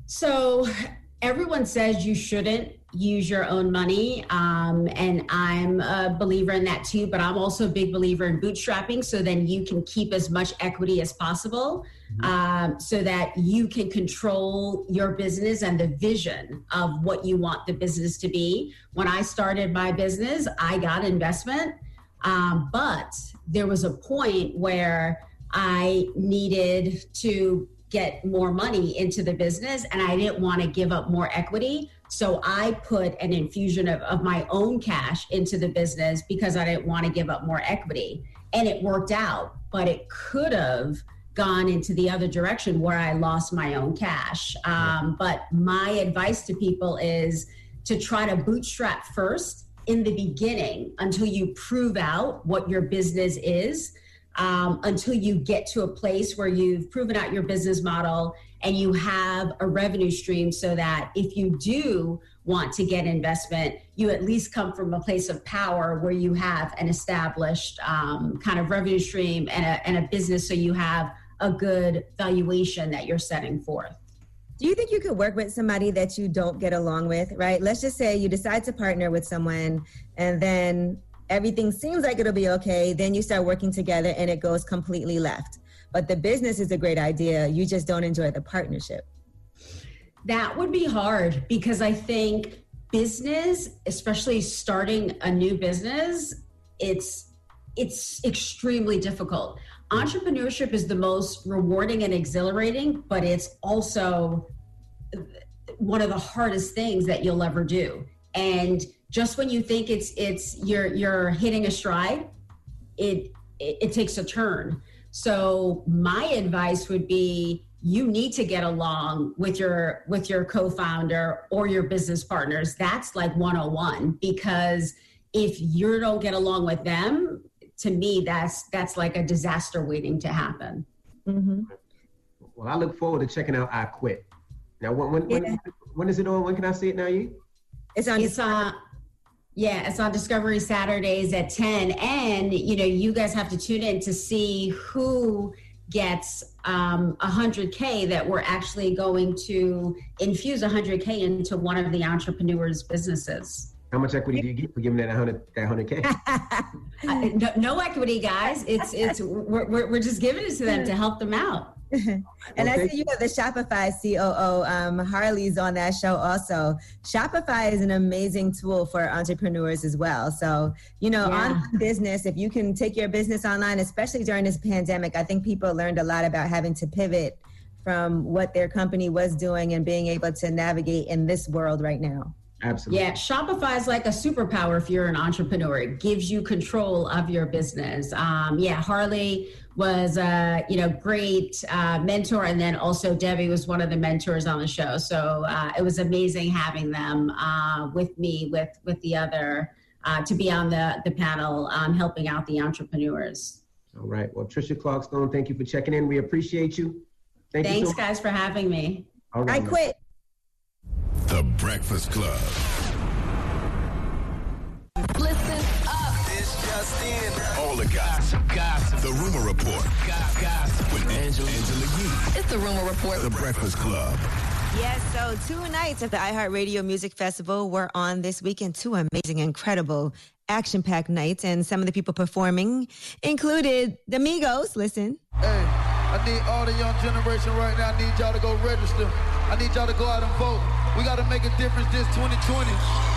So everyone says you shouldn't use your own money. Um, and I'm a believer in that too, but I'm also a big believer in bootstrapping so then you can keep as much equity as possible um, so that you can control your business and the vision of what you want the business to be. When I started my business, I got investment, um, but there was a point where I needed to get more money into the business and I didn't want to give up more equity. So I put an infusion of, of my own cash into the business because I didn't want to give up more equity. And it worked out, but it could have gone into the other direction where I lost my own cash. Um, but my advice to people is to try to bootstrap first in the beginning until you prove out what your business is. Um, until you get to a place where you've proven out your business model and you have a revenue stream so that if you do want to get investment, you at least come from a place of power where you have an established um, kind of revenue stream and a, and a business so you have a good valuation that you're setting forth. Do you think you could work with somebody that you don't get along with, right? Let's just say you decide to partner with someone and then everything seems like it'll be okay. Then you start working together and it goes completely left. But the business is a great idea. You just don't enjoy the partnership. That would be hard because I think business, especially starting a new business, it's it's extremely difficult. Entrepreneurship is the most rewarding and exhilarating, but it's also one of the hardest things that you'll ever do. And just when you think it's it's you're you're hitting a stride, it, it it takes a turn. So my advice would be you need to get along with your with your co-founder or your business partners. That's like one oh one, because if you don't get along with them, to me that's that's like a disaster waiting to happen. Mm-hmm. Well, I look forward to checking out I Quit. Now, when when, yeah. when when is it on? When can I see it now? You? It's on. It's on. Yeah, it's on Discovery Saturdays at ten. And, you know, you guys have to tune in to see who gets um, one hundred K that we're actually going to infuse one hundred K into one of the entrepreneurs' businesses. How much equity do you get for giving that one hundred, that one hundred K? uh, no, no equity, guys. It's it's we're, we're, we're just giving it to them to help them out. And okay. I see you have the Shopify C O O. Um, Harley's on that show also. Shopify is an amazing tool for entrepreneurs as well. So, you know, yeah. online business, if you can take your business online, especially during this pandemic, I think people learned a lot about having to pivot from what their company was doing and being able to navigate in this world right now. Absolutely. Yeah, Shopify is like a superpower if you're an entrepreneur. It gives you control of your business. Um, yeah, Harley was a you know great uh, mentor, and then also Debbie was one of the mentors on the show. So uh, it was amazing having them uh, with me, with with the other uh, to be on the the panel, um, helping out the entrepreneurs. All right. Well, Tricia Clarkstone, thank you for checking in. We appreciate you. Thank Thanks, you so guys, for having me. All right, I quit. The Breakfast Club. Listen up. This just in. All the gossip. Gossip. The Rumor Report. Gossip. With Angela, Angela Yee. It's the Rumor Report. The Breakfast Club. Yes, so two nights at the iHeartRadio Music Festival were on this weekend. Two amazing, incredible, action-packed nights. And some of the people performing included the Migos. Listen. Hey, I need all the young generation right now. I need y'all to go register. I need y'all to go out and vote. We got to make a difference this twenty twenty.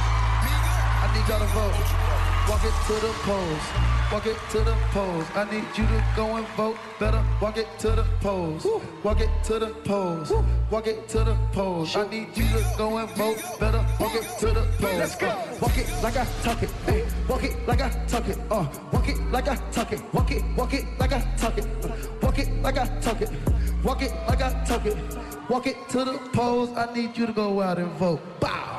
I need y'all to vote. Walk it to the polls. Walk it to the polls. I need you to go and vote. Better walk it to the polls. Walk it to the polls. Walk it to the polls. I need you to go and vote. Better walk it to the polls. Let's go. Walk it like I tuck it. Hey, walk it like I tuck it. Uh, walk it like I tuck it. Walk it, walk it like I tuck it. Uh, walk it like I tuck it. Walk it like I tuck it. Walk it to the polls. I need you to go out and vote. Bow.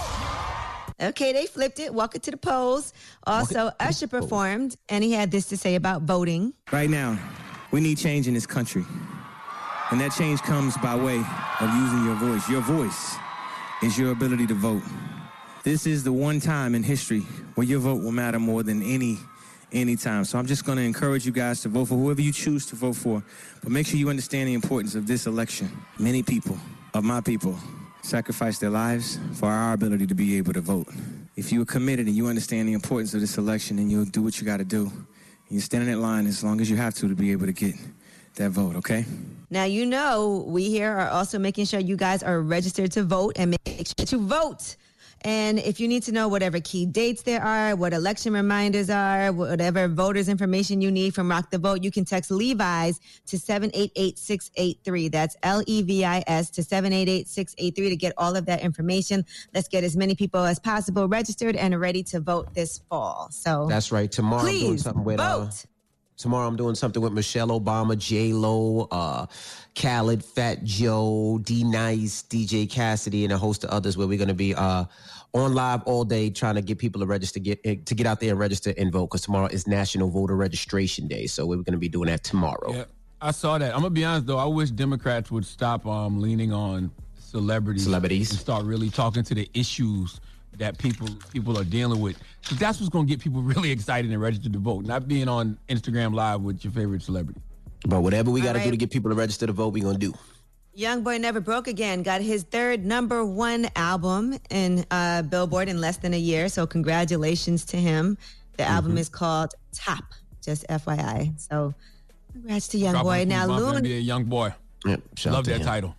Okay, they flipped it. Walk it to the polls. Also, Usher performed, and he had this to say about voting. Right now, we need change in this country. And that change comes by way of using your voice. Your voice is your ability to vote. This is the one time in history where your vote will matter more than any any time. So I'm just going to encourage you guys to vote for whoever you choose to vote for. But make sure you understand the importance of this election. Many people, of my people, sacrifice their lives for our ability to be able to vote. If you are committed and you understand the importance of this election, then you'll do what you got to do. And you stand in that line as long as you have to to be able to get that vote, okay? Now, you know, we here are also making sure you guys are registered to vote and make sure to vote. And if you need to know whatever key dates there are, what election reminders are, whatever voters information you need from Rock the Vote, you can text Levi's to seven eight eight, six eight three. That's L E V I S to seven eight eight, six eight three to get all of that information. Let's get as many people as possible registered and ready to vote this fall. So that's right. Tomorrow please I'm doing something with vote. Uh, Tomorrow I'm doing something with Michelle Obama, J-Lo, uh, Khaled, Fat Joe, D-Nice, D J Cassidy, and a host of others where we're going to be uh, on live all day trying to get people to register, get to get out there and register and vote, because tomorrow is National Voter Registration Day. So we're going to be doing that tomorrow. Yeah, I saw that. I'm going to be honest, though. I wish Democrats would stop um, leaning on celebrities. Celebrities. And start really talking to the issues that people people are dealing with. Because that's what's going to get people really excited and registered to vote, not being on Instagram Live with your favorite celebrity. But whatever we got to right. do to get people to register to vote, we're going to do. Young Boy Never Broke Again got his third number one album in uh, Billboard in less than a year. So congratulations to him. The Mm-hmm. album is called Top, just F Y I. So congrats to Young Dropping Boy. from Now, Mount Loon. Be a young boy. Yep, shout Love out to that him. title.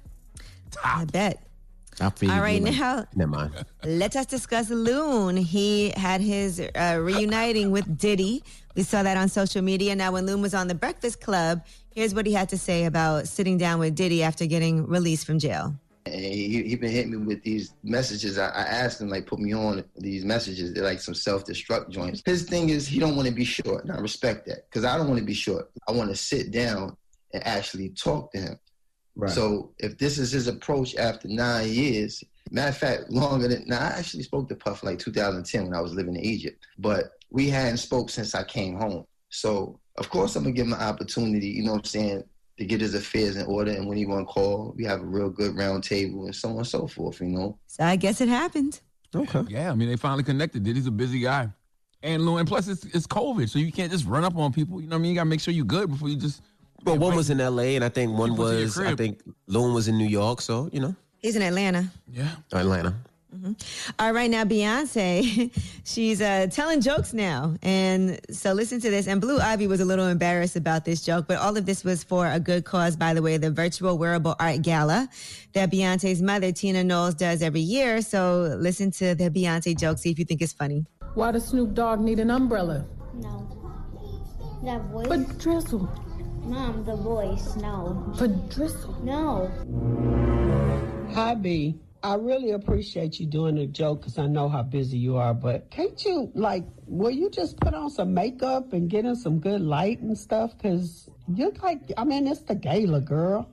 I bet. I feel All right, like, now never mind. let us discuss Loon. He had his uh, reuniting with Diddy. We saw that on social media. Now, when Loon was on The Breakfast Club, here's what he had to say about sitting down with Diddy after getting released from jail. And he he been hitting me with these messages. I, I asked him, like, put me on these messages. They're like some self-destruct joints. His thing is he don't want to be short, and I respect that, because I don't want to be short. I want to sit down and actually talk to him. Right. So if this is his approach after nine years, matter of fact, longer than, now I actually spoke to Puff like two thousand ten when I was living in Egypt, but we hadn't spoke since I came home. So of course I'm gonna give him an opportunity, you know what I'm saying, to get his affairs in order, and when he want to call, we have a real good round table and so on and so forth, you know. So I guess it happened. Okay. Yeah, I mean, they finally connected. Diddy's a busy guy. And, and plus, it's, it's COVID, so you can't just run up on people. You know what I mean? You got to make sure you're good before you just... Well, one was in L A, and I think one People to your was, crib. I think Loon was in New York, so, you know. He's in Atlanta. Yeah. Atlanta. Mm-hmm. All right, now Beyonce, she's uh, telling jokes now. And so listen to this. And Blue Ivy was a little embarrassed about this joke, but all of this was for a good cause, by the way, the virtual wearable art gala that Beyonce's mother, Tina Knowles, does every year. So listen to the Beyonce joke, see if you think it's funny. Why does Snoop Dogg need an umbrella? No. That voice? For drizzle. Mom, the voice, no. For drizzle. No. Hi, B. I really appreciate you doing the joke because I know how busy you are, but can't you, like, will you just put on some makeup and get in some good light and stuff? Because you're like, I mean, it's the gala, girl.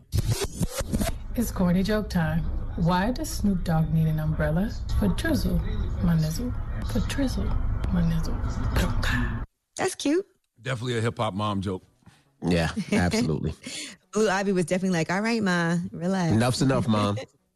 It's corny joke time. Why does Snoop Dogg need an umbrella? For drizzle, my nizzle. For drizzle, my nizzle. That's cute. Definitely a hip-hop mom joke. Yeah, absolutely. Blue Ivy was definitely like, all right, Ma, relax. Enough's enough, Mom.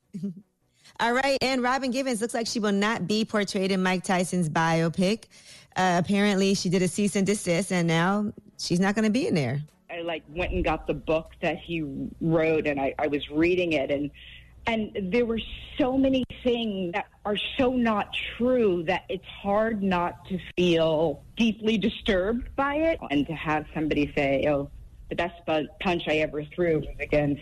All right, and Robin Givens looks like she will not be portrayed in Mike Tyson's biopic. Uh, apparently, she did a cease and desist, and now she's not going to be in there. I like went and got the book that he wrote, and I, I was reading it, and and there were so many things that are so not true that it's hard not to feel deeply disturbed by it, and to have somebody say, "Oh, the best punch I ever threw was against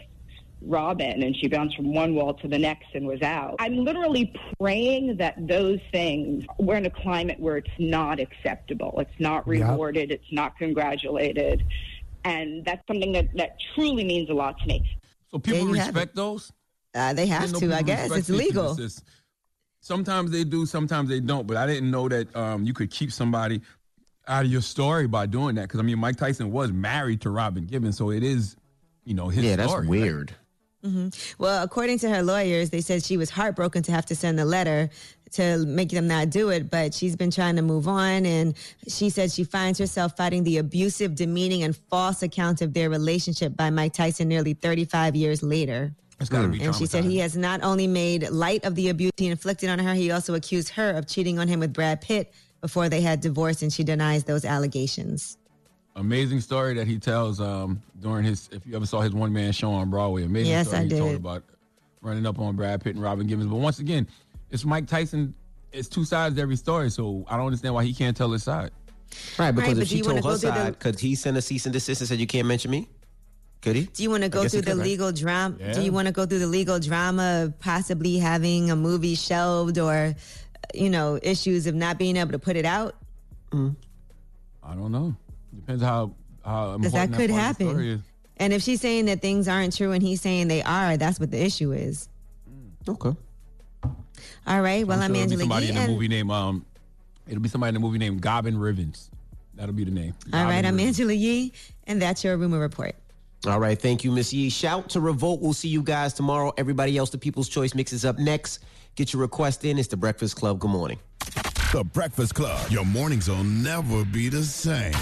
Robin, and she bounced from one wall to the next and was out." I'm literally praying that those things, we're in a climate where it's not acceptable. It's not rewarded. Yep. It's not congratulated. And that's something that, that truly means a lot to me. So people respect those? Uh, they have to, I guess. It's legal. Sometimes they do, sometimes they don't. But I didn't know that um, you could keep somebody out of your story by doing that. Because, I mean, Mike Tyson was married to Robin Givens, so it is, you know, his yeah, story. Yeah, that's weird. Right? Mm-hmm. Well, according to her lawyers, they said she was heartbroken to have to send the letter to make them not do it, but she's been trying to move on, and she said she finds herself fighting the abusive, demeaning, and false account of their relationship by Mike Tyson nearly thirty-five years later. It's gotta be and she said he has not only made light of the abuse he inflicted on her, he also accused her of cheating on him with Brad Pitt before they had divorced, and she denies those allegations. Amazing story that he tells um, during his, if you ever saw his one-man show on Broadway. Amazing yes, story I he did. told about running up on Brad Pitt and Robin Givens. But once again, it's Mike Tyson. It's two sides to every story, so I don't understand why he can't tell his side. Right, because right, if she told her side, could he send a cease and desist and said, you can't mention me? Could he? Do you want to go through the could, legal right? drama? Yeah. Do you want to go through the legal drama of possibly having a movie shelved or, you know, issues of not being able to put it out? Mm. I don't know. Depends how... Because that could that happen. And if she's saying that things aren't true and he's saying they are, that's what the issue is. Okay. All right. Well, I'm, I'm Angela somebody Yee. In the movie named, um, it'll be somebody in the movie named Gobbin Rivens. That'll be the name. All Gobbin right. I'm Rivens. Angela Yee, and that's your rumor report. All right. Thank you, Miss Yee. Shout to Revolt. We'll see you guys tomorrow. Everybody else, the People's Choice Mix is up next. Get your request in. It's The Breakfast Club. Good morning. The Breakfast Club. Your mornings will never be the same.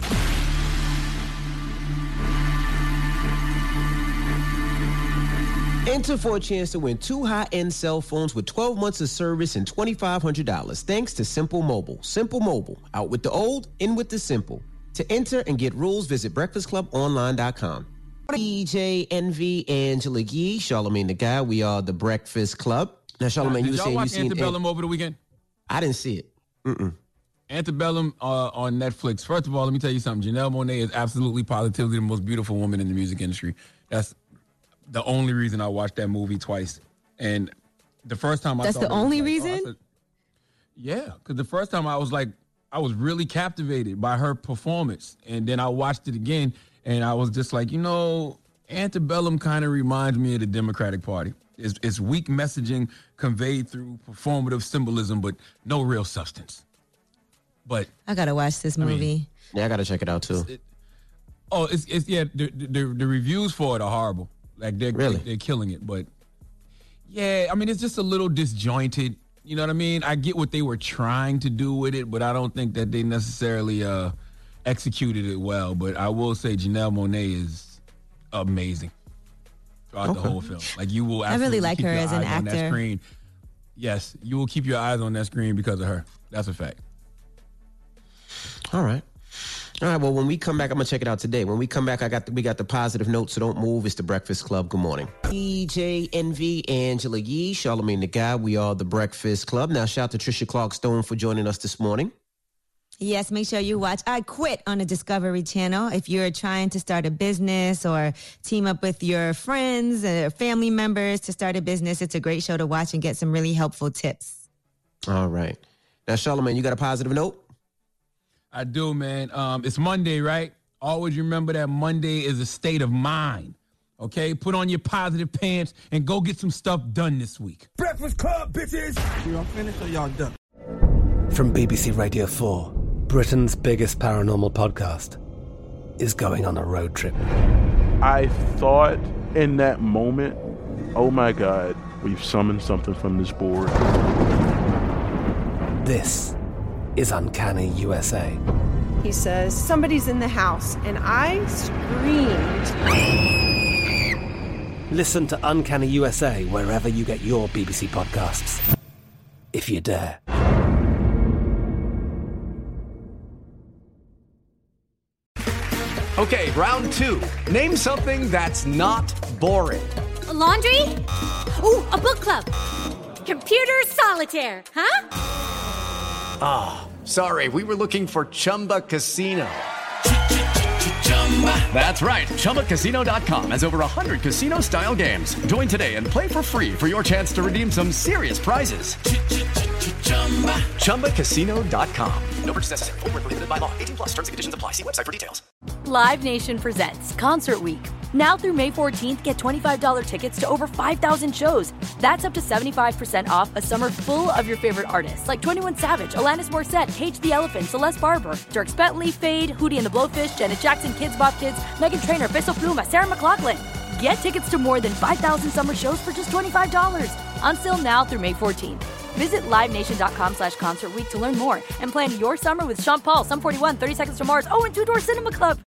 Enter for a chance to win two high-end cell phones with twelve months of service and twenty-five hundred dollars thanks to Simple Mobile. Simple Mobile. Out with the old, in with the simple. To enter and get rules, visit breakfast club online dot com. D J Envy, Angela Yee, Charlamagne the Guy. We are The Breakfast Club. Now, Charlamagne, uh, you were saying you seen... Did y'all watch Antebellum over the weekend? I didn't see it. Mm-mm. Antebellum uh, on Netflix. First of all, let me tell you something. Janelle Monáe is absolutely, positively the most beautiful woman in the music industry. That's the only reason I watched that movie twice. And the first time I That's saw the it, only like, reason? oh, I said, yeah, because the first time I was like, I was really captivated by her performance. And then I watched it again, and I was just like, you know, Antebellum kind of reminds me of the Democratic Party. It's, it's weak messaging conveyed through performative symbolism, but no real substance. But I gotta watch this movie. I mean, yeah, I gotta check it out too. It, oh, it's it's yeah. The, the the reviews for it are horrible. Like they're really they're killing it. But yeah, I mean, it's just a little disjointed. You know what I mean? I get what they were trying to do with it, but I don't think that they necessarily uh, executed it well. But I will say Janelle Monáe is amazing throughout okay. the whole film. Like you will. I really like her as an actor. On that screen. Yes, you will keep your eyes on that screen because of her. That's a fact. All right. All right. Well, when we come back, I'm going to check it out today. When we come back, I got the, we got the positive notes, so don't move. It's The Breakfast Club. Good morning. D J Envy, Angela Yee, Charlamagne the Guy. We are The Breakfast Club. Now, shout out to Trisha Clark Stone for joining us this morning. Yes, make sure you watch I Quit on the Discovery Channel. If you're trying to start a business or team up with your friends or family members to start a business, it's a great show to watch and get some really helpful tips. All right. Now, Charlamagne, you got a positive note? I do, man. Um, it's Monday, right? Always remember that Monday is a state of mind. Okay, put on your positive pants and go get some stuff done this week. Breakfast Club, bitches! Y'all finished or y'all done? From B B C Radio four, Britain's biggest paranormal podcast is going on a road trip. I thought in that moment, oh my God, we've summoned something from this board. This is Uncanny U S A. He says, somebody's in the house, and I screamed. Listen to Uncanny U S A wherever you get your B B C podcasts, if you dare. Okay, round two. Name something that's not boring. A laundry? Ooh, a book club. Computer solitaire, huh? Ah, oh, sorry, we were looking for Chumba Casino. That's right, Chumba Casino dot com has over one hundred casino-style games. Join today and play for free for your chance to redeem some serious prizes. Chumba Casino dot com. No purchase necessary. Void where prohibited by law. eighteen plus terms and conditions apply. See website for details. Live Nation presents Concert Week. Now through May fourteenth, get twenty-five dollars tickets to over five thousand shows. That's up to seventy-five percent off a summer full of your favorite artists like twenty-one Savage, Alanis Morissette, Cage the Elephant, Celeste Barber, Dierks Bentley, Fade, Hootie and the Blowfish, Janet Jackson, Kids Bop Kids, Meghan Trainor, Bissell Pluma, Sarah McLachlan. Get tickets to more than five thousand summer shows for just twenty-five dollars. Until now through May fourteenth. Visit livenation.com slash concert week to learn more and plan your summer with Sean Paul, Sum forty-one, thirty Seconds to Mars, oh, and Two Door Cinema Club.